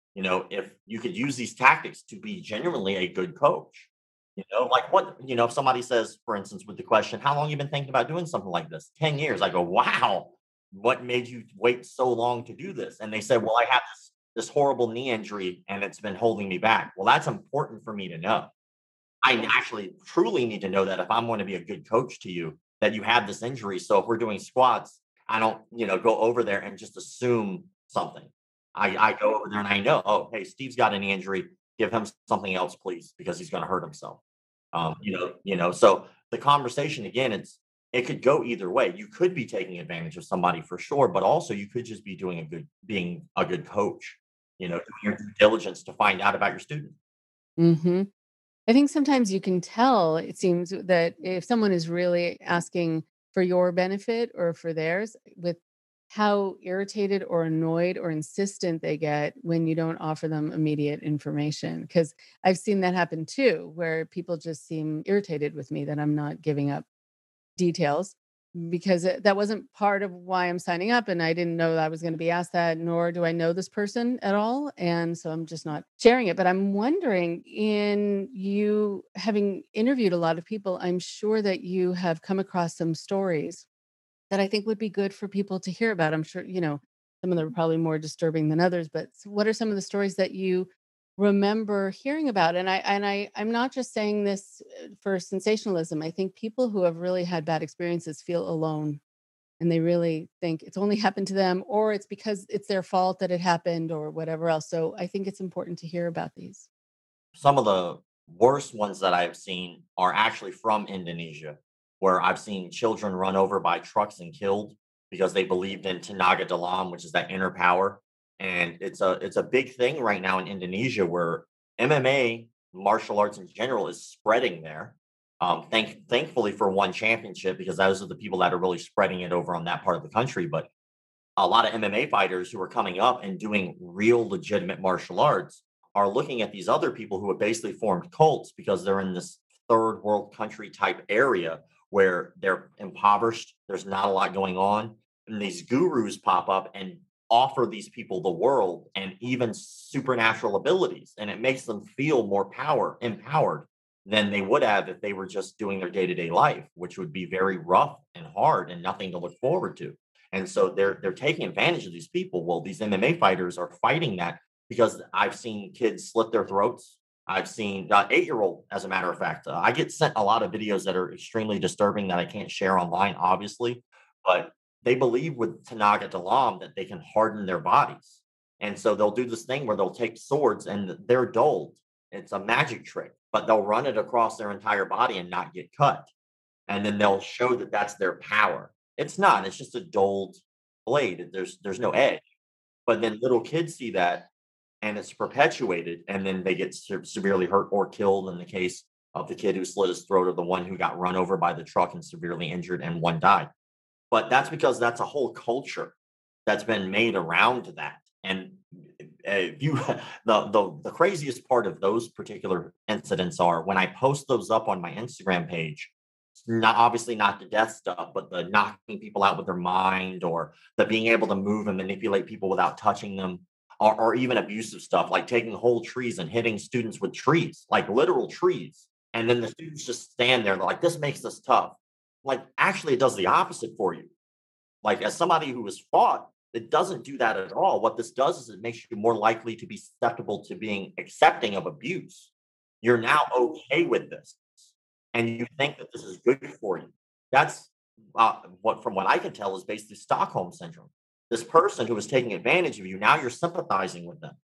If you could use these tactics to be genuinely a good coach, like if somebody says, for instance, with the question, how long you been thinking about doing something like this? 10 years. I go, wow, what made you wait so long to do this? And they said, well, I have this horrible knee injury and it's been holding me back. Well, that's important for me to know. I actually truly need to know that if I'm going to be a good coach to you, that you have this injury. So if we're doing squats, I don't, go over there and just assume something. I go over there and I know, oh, hey, Steve's got any injury. Give him something else, please, because he's going to hurt himself. So the conversation again, it could go either way. You could be taking advantage of somebody for sure, but also you could just be being a good coach, doing your due diligence to find out about your student. Mhm. I think sometimes you can tell, it seems that if someone is really asking for your benefit or for theirs, with how irritated or annoyed or insistent they get when you don't offer them immediate information. Because I've seen that happen too, where people just seem irritated with me that I'm not giving up details because that wasn't part of why I'm signing up, and I didn't know that I was gonna be asked that, nor do I know this person at all, and so I'm just not sharing it. But I'm wondering, in you having interviewed a lot of people, I'm sure that you have come across some stories that I think would be good for people to hear about. I'm sure, some of them are probably more disturbing than others, but what are some of the stories that you remember hearing about? I'm not just saying this for sensationalism. I think people who have really had bad experiences feel alone and they really think it's only happened to them or it's because it's their fault that it happened or whatever else. So I think it's important to hear about these. Some of the worst ones that I've seen are actually from Indonesia, where I've seen children run over by trucks and killed because they believed in tenaga dalam, which is that inner power. And it's a big thing right now in Indonesia where MMA, martial arts in general, is spreading there. Thankfully for one championship, because those are the people that are really spreading it over on that part of the country. But a lot of MMA fighters who are coming up and doing real legitimate martial arts are looking at these other people who have basically formed cults because they're in this third world country type area where they're impoverished. There's not a lot going on. And these gurus pop up and offer these people the world and even supernatural abilities. And it makes them feel more empowered than they would have if they were just doing their day to day life, which would be very rough and hard and nothing to look forward to. And so they're taking advantage of these people. Well, these MMA fighters are fighting that because I've seen kids slit their throats. I've seen 8-year-old, as a matter of fact. I get sent a lot of videos that are extremely disturbing that I can't share online, obviously, but they believe with Tanaga Dalam that they can harden their bodies. And so they'll do this thing where they'll take swords and they're dulled. It's a magic trick, but they'll run it across their entire body and not get cut. And then they'll show that that's their power. It's not, it's just a dulled blade. There's no edge. But then little kids see that and it's perpetuated and then they get severely hurt or killed in the case of the kid who slit his throat or the one who got run over by the truck and severely injured and one died. But that's because that's a whole culture that's been made around that. And you the craziest part of those particular incidents are when I post those up on my Instagram page. Not obviously not the death stuff, but the knocking people out with their mind or the being able to move and manipulate people without touching them, or even abusive stuff like taking whole trees and hitting students with trees, like literal trees. And then the students just stand there, they're like, this makes us tough. Like, actually, it does the opposite for you. Like, as somebody who was fought, it doesn't do that at all. What this does is it makes you more likely to be susceptible to being accepting of abuse. You're now okay with this, and you think that this is good for you. That's what, from what I can tell, is basically Stockholm syndrome. This person who was taking advantage of you, now you're sympathizing with them,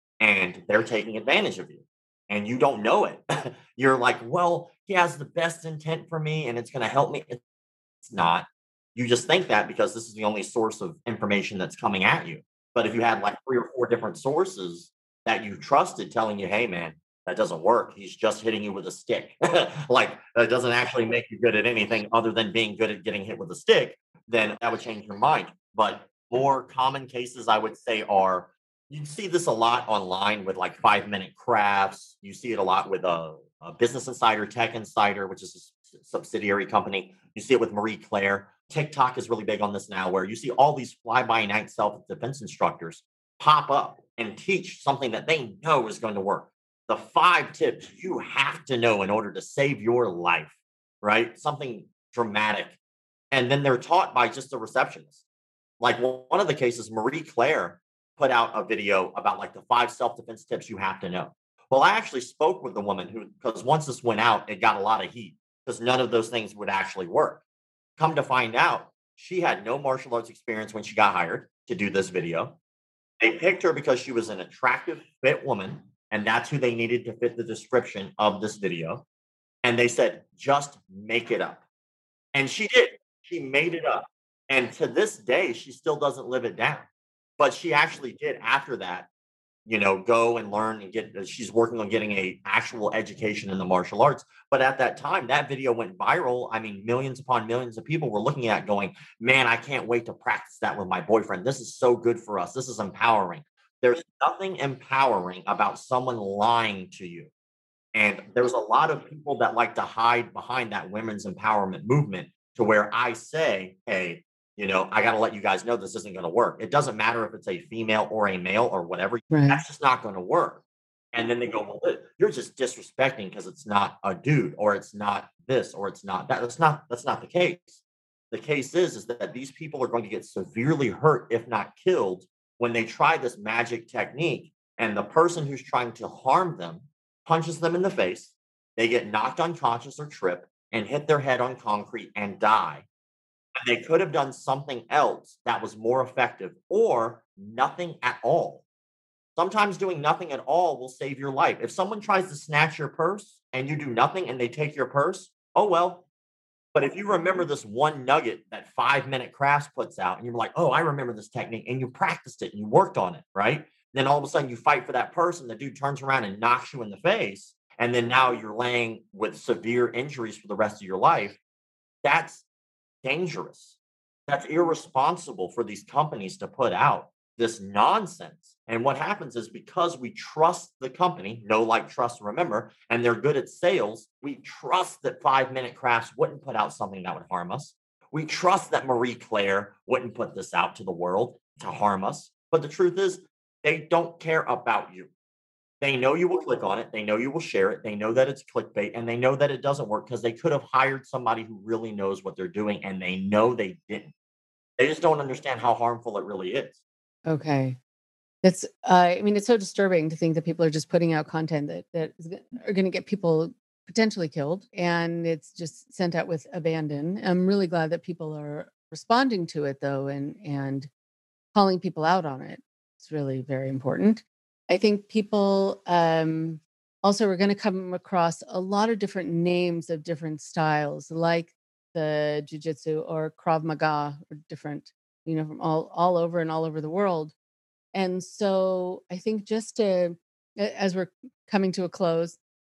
and they're taking advantage of you, and you don't know it. You're like, well, he has the best intent for me, and it's going to help me. It's not. You just think that because this is the only source of information that's coming at you. But if you had like 3 or 4 different sources that you trusted telling you, "Hey, man, that doesn't work. He's just hitting you with a stick." Like, that doesn't actually make you good at anything other than being good at getting hit with a stick, then that would change your mind. But more common cases, I would say, are you see this a lot online with like 5 minute crafts. You see it a lot with a Business Insider, Tech Insider, which is a subsidiary company. You see it with Marie Claire. TikTok is really big on this now, where you see all these fly by night self defense instructors pop up and teach something that they know is going to work. The 5 tips you have to know in order to save your life, right? Something dramatic. And then they're taught by just a receptionist. Like, one of the cases, Marie Claire put out a video about like the 5 self-defense tips you have to know. Well, I actually spoke with the woman who, because once this went out, it got a lot of heat because none of those things would actually work. Come to find out, she had no martial arts experience when she got hired to do this video. They picked her because she was an attractive, fit woman, and that's who they needed to fit the description of this video. And they said, just make it up. And she did. She made it up. And to this day, she still doesn't live it down. But she actually did after that, go and learn and get she's working on getting a actual education in the martial arts. But at that time, that video went viral. I mean, millions upon millions of people were looking at it going, man, I can't wait to practice that with my boyfriend. This is so good for us. This is empowering. There's nothing empowering about someone lying to you. And there's a lot of people that like to hide behind that women's empowerment movement to where I say, hey, I got to let you guys know this isn't going to work. It doesn't matter if it's a female or a male or whatever. Right. That's just not going to work. And then they go, well, you're just disrespecting because it's not a dude or it's not this or it's not that. That's not the case. The case is that these people are going to get severely hurt, if not killed, when they try this magic technique. And the person who's trying to harm them punches them in the face. They get knocked unconscious or trip and hit their head on concrete and die. And they could have done something else that was more effective or nothing at all. Sometimes doing nothing at all will save your life. If someone tries to snatch your purse and you do nothing and they take your purse, oh well. But if you remember this one nugget that 5 minute crafts puts out, and you're like, oh, I remember this technique, and you practiced it and you worked on it, right? Then all of a sudden you fight for that person, the dude turns around and knocks you in the face. And then now you're laying with severe injuries for the rest of your life. That's dangerous. That's irresponsible for these companies to put out this nonsense. And what happens is because we trust the company, know, like, trust, remember, and they're good at sales, we trust that 5 minute crafts wouldn't put out something that would harm us. We trust that Marie Claire wouldn't put this out to the world to harm us. But the truth is, they don't care about you. They know you will click on it. They know you will share it. They know that it's clickbait and they know that it doesn't work because they could have hired somebody who really knows what they're doing and they know they didn't. They just don't understand how harmful it really is. Okay. That's I mean, it's so disturbing to think that people are just putting out content are going to get people potentially killed, and it's just sent out with abandon. I'm really glad that people are responding to it though, and calling people out on it. It's really very important. I think people also are going to come across a lot of different names of different styles, like the jujitsu or Krav Maga, or different, from all over and all over the world. And so I think as we're coming to a close,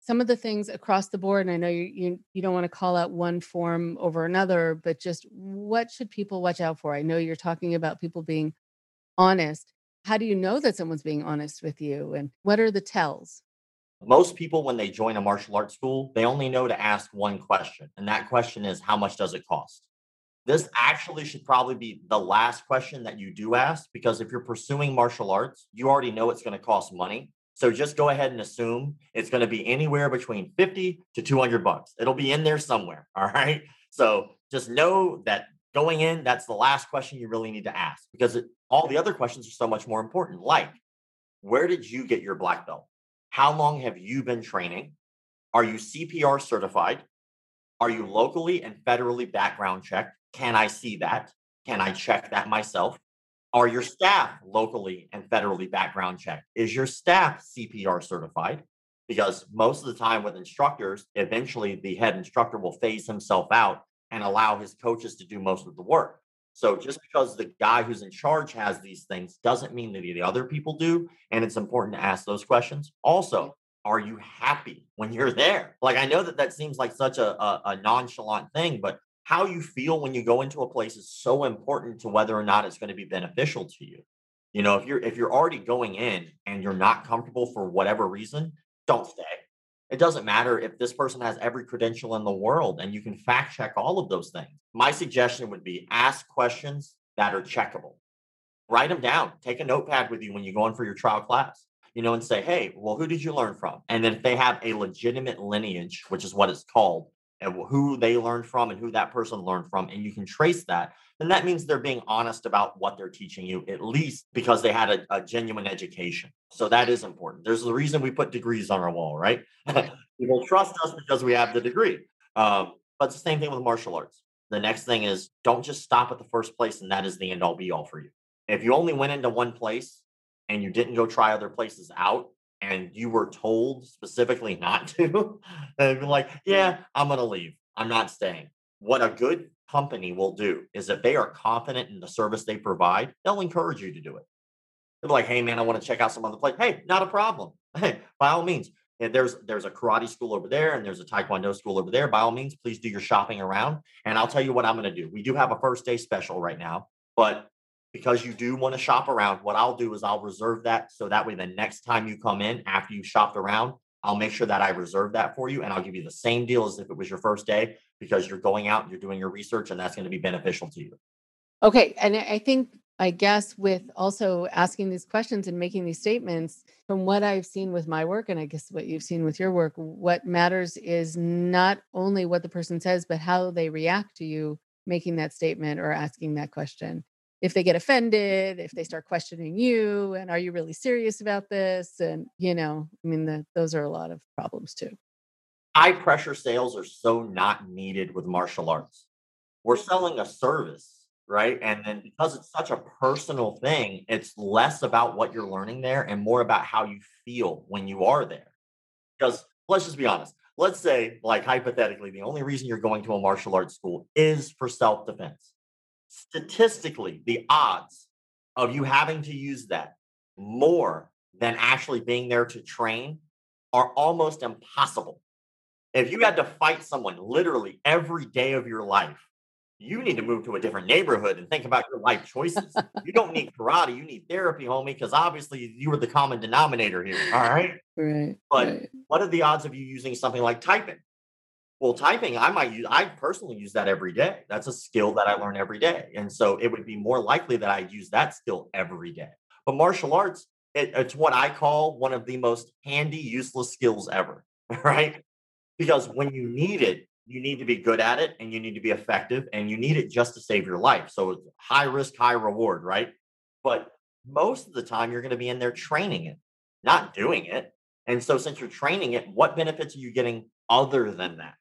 some of the things across the board, and I know you don't want to call out one form over another, but just what should people watch out for? I know you're talking about people being honest. How do you know that someone's being honest with you, and what are the tells? Most people, when they join a martial arts school, they only know to ask one question. And that question is, how much does it cost? This actually should probably be the last question that you do ask, because if you're pursuing martial arts, you already know it's going to cost money. So just go ahead and assume it's going to be anywhere between 50 to 200 bucks. It'll be in there somewhere. All right. So just know that going in, that's the last question you really need to ask, because all the other questions are so much more important. Like, where did you get your black belt? How long have you been training? Are you CPR certified? Are you locally and federally background checked? Can I see that? Can I check that myself? Are your staff locally and federally background checked? Is your staff CPR certified? Because most of the time with instructors, eventually the head instructor will phase himself out and allow his coaches to do most of the work. So just because the guy who's in charge has these things doesn't mean that the other people do. And it's important to ask those questions. Also, are you happy when you're there? Like, I know that that seems like such a nonchalant thing, but how you feel when you go into a place is so important to whether or not it's going to be beneficial to you. You know, if you're already going in and you're not comfortable for whatever reason, don't stay. It doesn't matter if this person has every credential in the world and you can fact check all of those things. My suggestion would be ask questions that are checkable. Write them down. Take a notepad with you when you go in for your trial class, and say, hey, well, who did you learn from? And then if they have a legitimate lineage, which is what it's called, and who they learned from and who that person learned from, and you can trace that, then that means they're being honest about what they're teaching you, at least because they had a genuine education. So that is important. There's the reason we put degrees on our wall, right? People trust us because we have the degree. But it's the same thing with martial arts. The next thing is, don't just stop at the first place and that is the end all be all for you. If you only went into one place and you didn't go try other places out and you were told specifically not to, and be like, yeah, I'm going to leave. I'm not staying. What a good company will do is if they are confident in the service they provide, they'll encourage you to do it. They're like, hey man, I want to check out some other place. Hey, not a problem. Hey, by all means. And there's a karate school over there and there's a taekwondo school over there. By all means, please do your shopping around. And I'll tell you what I'm going to do. We do have a first day special right now, but because you do want to shop around, what I'll do is I'll reserve that so that way the next time you come in after you've shopped around, I'll make sure that I reserve that for you and I'll give you the same deal as if it was your first day, because you're going out, you're doing your research, and that's going to be beneficial to you. Okay. And I think, I guess, with also asking these questions and making these statements, from what I've seen with my work, and I guess what you've seen with your work, what matters is not only what the person says, but how they react to you making that statement or asking that question. If they get offended, if they start questioning you, and are you really serious about this? And, I mean, those are a lot of problems too. High pressure sales are so not needed with martial arts. We're selling a service, right? And then because it's such a personal thing, it's less about what you're learning there and more about how you feel when you are there. Because let's just be honest. Let's say, like hypothetically, the only reason you're going to a martial arts school is for self defense. Statistically, the odds of you having to use that more than actually being there to train are almost impossible. If you had to fight someone literally every day of your life, you need to move to a different neighborhood and think about your life choices. You don't need karate, you need therapy, homie, because obviously you were the common denominator here. All right. Right. But Right. what are the odds of you using something like typing? Well, typing, I personally use that every day. That's a skill that I learn every day. And so it would be more likely that I use that skill every day. But martial arts, it's what I call one of the most handy, useless skills ever. Right. Because when you need it, you need to be good at it and you need to be effective and you need it just to save your life. So it's high risk, high reward, right? But most of the time, you're going to be in there training it, not doing it. And so, since you're training it, what benefits are you getting other than that?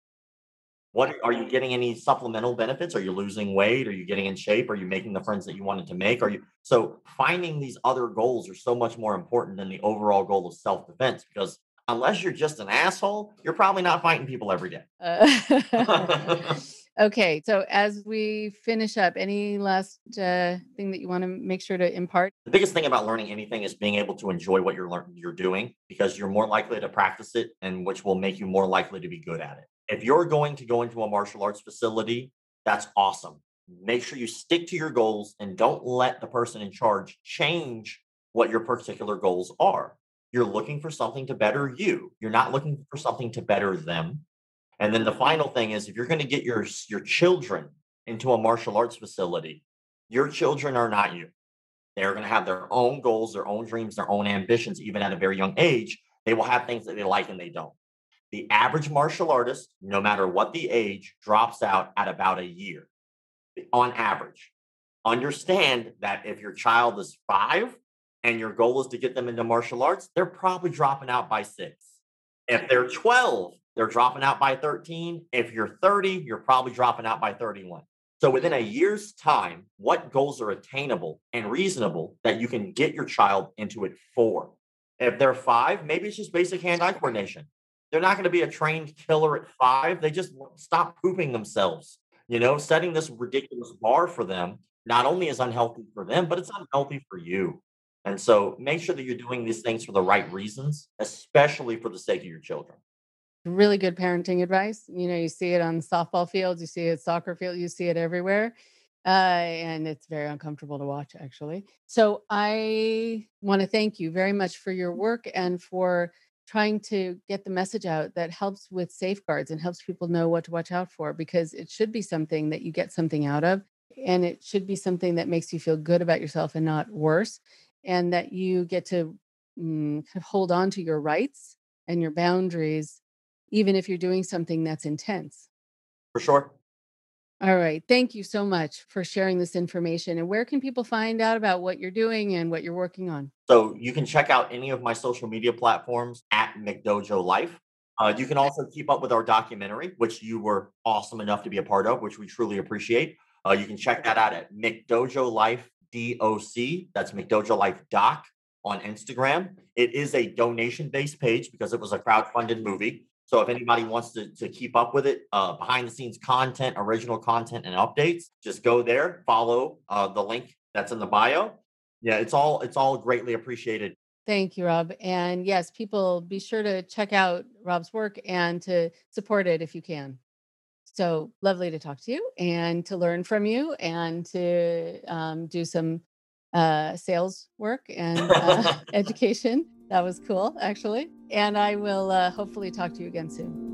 What are you getting? Any supplemental benefits? Are you losing weight? Are you getting in shape? Are you making the friends that you wanted to make? Are you so finding these other goals are so much more important than the overall goal of self defense, because unless you're just an asshole, you're probably not fighting people every day. Uh, Okay, so as we finish up, any last thing that you want to make sure to impart? The biggest thing about learning anything is being able to enjoy what you're doing because you're more likely to practice it and which will make you more likely to be good at it. If you're going to go into a martial arts facility, that's awesome. Make sure you stick to your goals and don't let the person in charge change what your particular goals are. You're looking for something to better you. You're not looking for something to better them. And then the final thing is if you're going to get your children into a martial arts facility, your children are not you. They're going to have their own goals, their own dreams, their own ambitions, even at a very young age. They will have things that they like and they don't. The average martial artist, no matter what the age, drops out at about a year on average. Understand that if your child is 5 and your goal is to get them into martial arts, they're probably dropping out by 6. If they're 12, they're dropping out by 13. If you're 30, you're probably dropping out by 31. So within a year's time, what goals are attainable and reasonable that you can get your child into it for? If they're 5, maybe it's just basic hand-eye coordination. They're not going to be a trained killer at 5. They just stop pooping themselves. Setting this ridiculous bar for them not only is unhealthy for them, but it's unhealthy for you. And so make sure that you're doing these things for the right reasons, especially for the sake of your children. Really good parenting advice. You see it on softball fields, you see it soccer field, you see it everywhere. And it's very uncomfortable to watch, actually. So I want to thank you very much for your work and for trying to get the message out that helps with safeguards and helps people know what to watch out for, because it should be something that you get something out of. And it should be something that makes you feel good about yourself and not worse. And that you get to kind of hold on to your rights and your boundaries, even if you're doing something that's intense. For sure. All right. Thank you so much for sharing this information. And where can people find out about what you're doing and what you're working on? So you can check out any of my social media platforms at McDojo Life. You can also keep up with our documentary, which you were awesome enough to be a part of, which we truly appreciate. You can check that out at McDojo Life DOC. That's McDojo Life Doc on Instagram. It is a donation-based page because it was a crowdfunded movie. So if anybody wants to keep up with it, behind the scenes content, original content, and updates, just go there, follow the link that's in the bio. Yeah, it's all greatly appreciated. Thank you, Rob. And yes, people be sure to check out Rob's work and to support it if you can. So lovely to talk to you and to learn from you and to do some sales work and education. That was cool, actually. And I will hopefully talk to you again soon.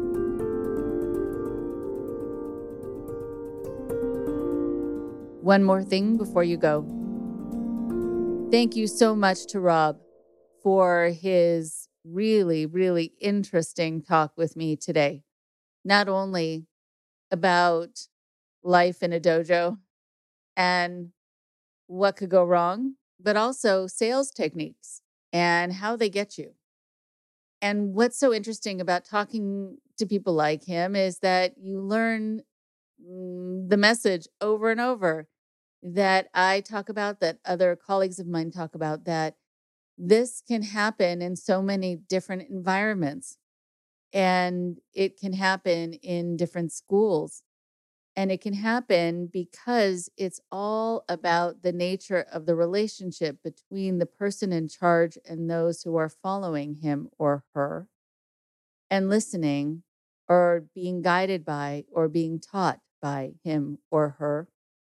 One more thing before you go. Thank you so much to Rob for his really, really interesting talk with me today. Not only about life in a dojo and what could go wrong, but also sales techniques and how they get you. And what's so interesting about talking to people like him is that you learn the message over and over that I talk about, that other colleagues of mine talk about, that this can happen in so many different environments. And it can happen in different schools. And it can happen because it's all about the nature of the relationship between the person in charge and those who are following him or her and listening or being guided by or being taught by him or her.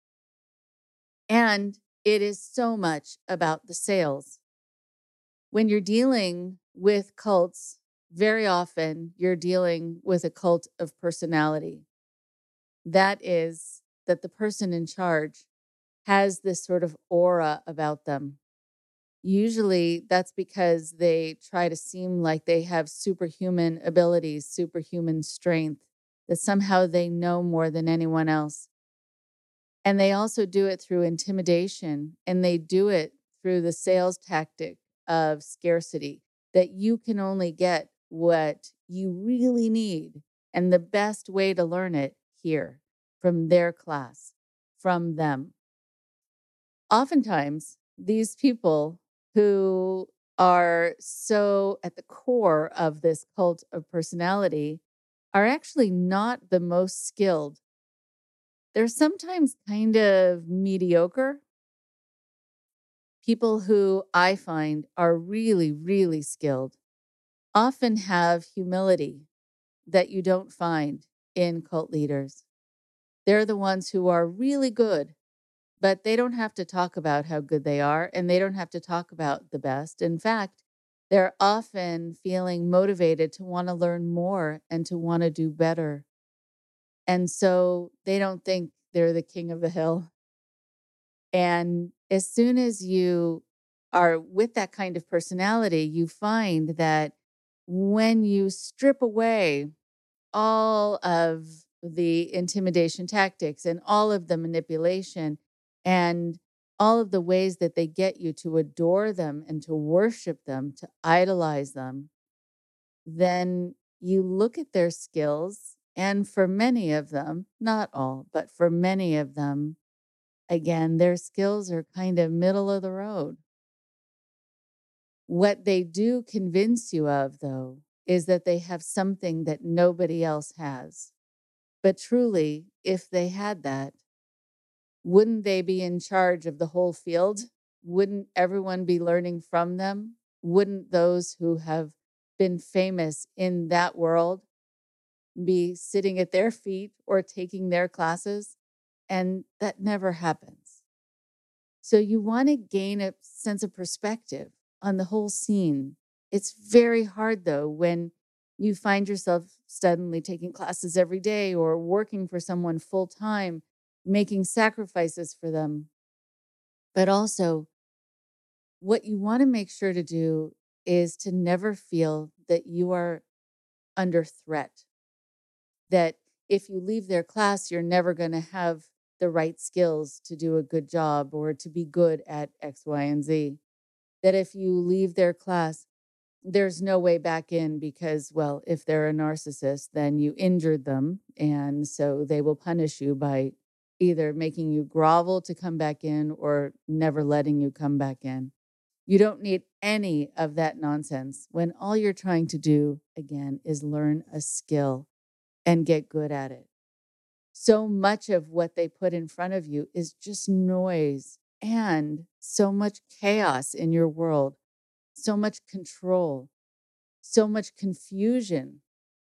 And it is so much about the sales. When you're dealing with cults, very often you're dealing with a cult of personality. That is, that the person in charge has this sort of aura about them. Usually that's because they try to seem like they have superhuman abilities, superhuman strength, that somehow they know more than anyone else. And they also do it through intimidation, and they do it through the sales tactic of scarcity, that you can only get what you really need. And the best way to learn it here from their class, from them. Oftentimes, these people who are so at the core of this cult of personality are actually not the most skilled They're sometimes kind of mediocre. People who I find are really, really skilled often have humility that you don't find in cult leaders. They're the ones who are really good, but they don't have to talk about how good they are, and they don't have to talk about the best. In fact, they're often feeling motivated to want to learn more and to want to do better. And so they don't think they're the king of the hill. And as soon as you are with that kind of personality, you find that when you strip away all of the intimidation tactics and all of the manipulation and all of the ways that they get you to adore them and to worship them, to idolize them, then you look at their skills. And for many of them, not all, but for many of them, again, their skills are kind of middle of the road. What they do convince you of, though, is that they have something that nobody else has. But truly, if they had that, wouldn't they be in charge of the whole field? Wouldn't everyone be learning from them? Wouldn't those who have been famous in that world be sitting at their feet or taking their classes? And that never happens. So you want to gain a sense of perspective on the whole scene. It's very hard, though, when you find yourself suddenly taking classes every day or working for someone full time, making sacrifices for them. But also, what you want to make sure to do is to never feel that you are under threat, that if you leave their class, you're never going to have the right skills to do a good job or to be good at X, Y, and Z. That if you leave their class, there's no way back in because, well, if they're a narcissist, then you injured them. And so they will punish you by either making you grovel to come back in or never letting you come back in. You don't need any of that nonsense when all you're trying to do, again, is learn a skill and get good at it. So much of what they put in front of you is just noise and so much chaos in your world, so much control, so much confusion.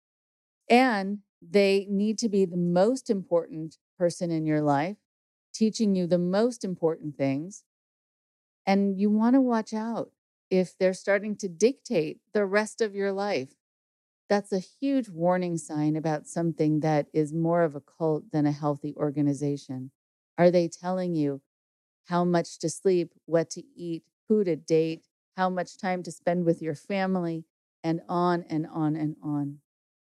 And they need to be the most important person in your life, teaching you the most important things. And you want to watch out if they're starting to dictate the rest of your life. That's a huge warning sign about something that is more of a cult than a healthy organization. Are they telling you how much to sleep, what to eat, who to date, how much time to spend with your family, and on and on and on?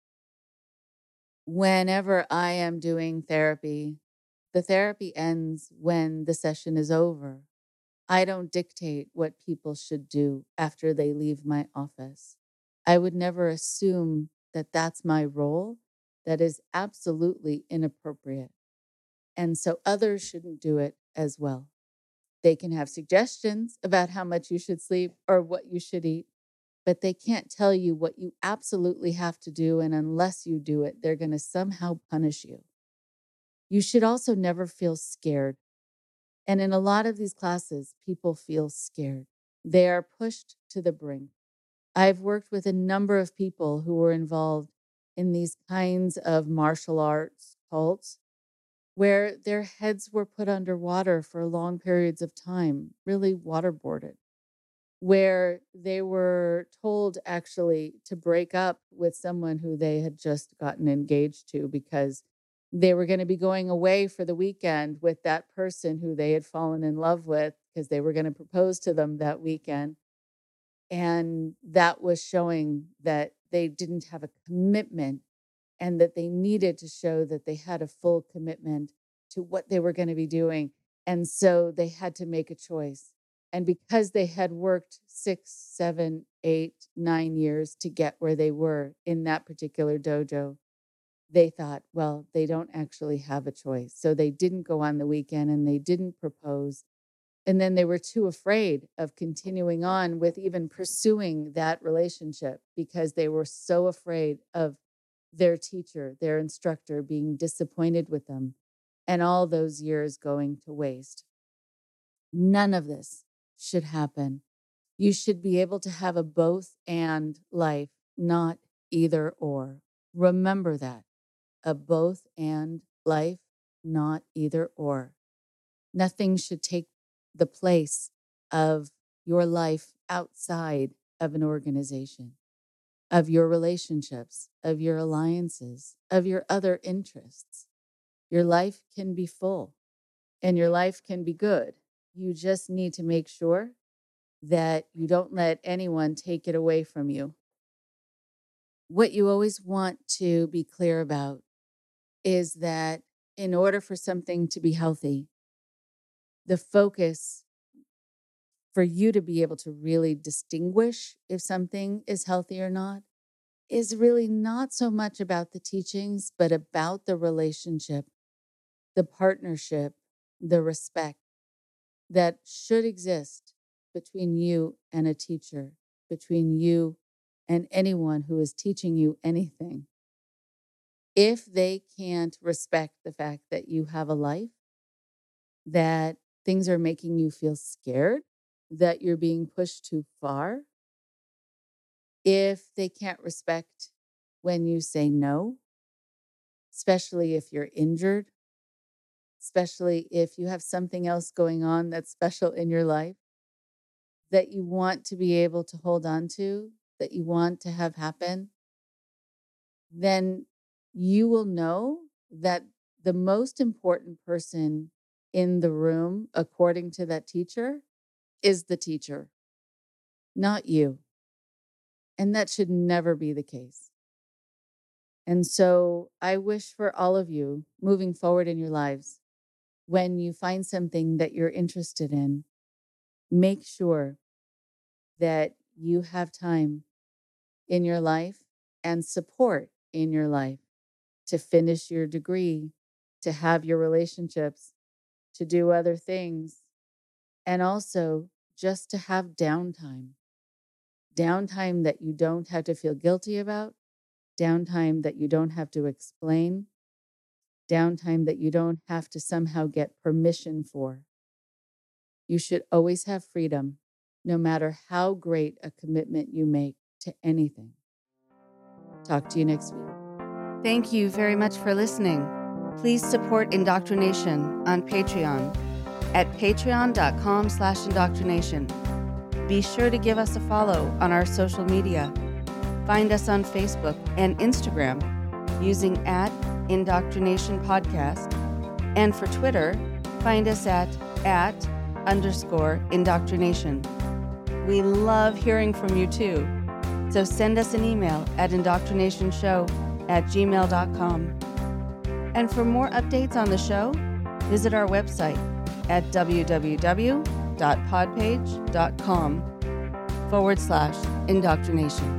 Whenever I am doing therapy, the therapy ends when the session is over. I don't dictate what people should do after they leave my office. I would never assume that that's my role. That is absolutely inappropriate. And so others shouldn't do it as well. They can have suggestions about how much you should sleep or what you should eat, but they can't tell you what you absolutely have to do. And unless you do it, they're going to somehow punish you. You should also never feel scared. And in a lot of these classes, people feel scared. They are pushed to the brink. I've worked with a number of people who were involved in these kinds of martial arts cults where their heads were put underwater for long periods of time, really waterboarded, where they were told actually to break up with someone who they had just gotten engaged to because they were going to be going away for the weekend with that person who they had fallen in love with because they were going to propose to them that weekend. And that was showing that they didn't have a commitment and that they needed to show that they had a full commitment to what they were going to be doing. And so they had to make a choice. And because they had worked 6, 7, 8, 9 years to get where they were in that particular dojo, they thought, well, they don't actually have a choice. So they didn't go on the weekend and they didn't propose. And then they were too afraid of continuing on with even pursuing that relationship because they were so afraid of their teacher, their instructor being disappointed with them. and all those years going to waste. None of this should happen. You should be able to have a both and life, not either or. Remember that. A both and life, not either or. Nothing should take the place of your life outside of an organization, of your relationships, of your alliances, of your other interests. Your life can be full and your life can be good. You just need to make sure that you don't let anyone take it away from you. What you always want to be clear about is that in order for something to be healthy, the focus for you to be able to really distinguish if something is healthy or not is really not so much about the teachings, but about the relationship, the partnership, the respect that should exist between you and a teacher, between you and anyone who is teaching you anything. If they can't respect the fact that you have a life, that things are making you feel scared, that you're being pushed too far, if they can't respect when you say no, especially if you're injured, especially if you have something else going on that's special in your life that you want to be able to hold on to, that you want to have happen, then you will know that the most important person in the room, according to that teacher, is the teacher, not you. And that should never be the case. And so I wish for all of you moving forward in your lives, when you find something that you're interested in, make sure that you have time in your life and support in your life to finish your degree, to have your relationships, to do other things, and also just to have downtime. Downtime that you don't have to feel guilty about, downtime that you don't have to explain, downtime that you don't have to somehow get permission for. You should always have freedom, no matter how great a commitment you make to anything. Talk to you next week. Thank you very much for listening. Please support Indoctrination on Patreon at patreon.com/indoctrination. Be sure to give us a follow on our social media. Find us on Facebook and Instagram using @indoctrination_podcast. And for Twitter, find us at @_indoctrination. We love hearing from you too. So send us an email at indoctrinationshow@gmail.com. And for more updates on the show, visit our website at www.podpage.com/indoctrination.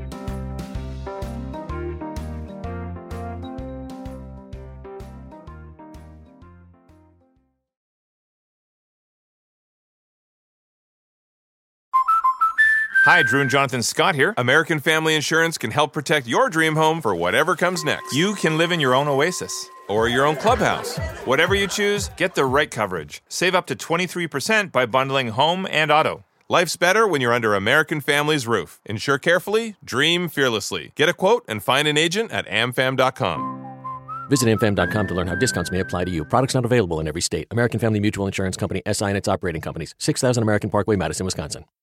Hi, Drew and Jonathan Scott here. American Family Insurance can help protect your dream home for whatever comes next. You can live in your own oasis or your own clubhouse. Whatever you choose, get the right coverage. Save up to 23% by bundling home and auto. Life's better when you're under American Family's roof. Insure carefully, dream fearlessly. Get a quote and find an agent at amfam.com. Visit amfam.com to learn how discounts may apply to you. Products not available in every state. American Family Mutual Insurance Company, SI and its operating companies. 6000 American Parkway, Madison, Wisconsin.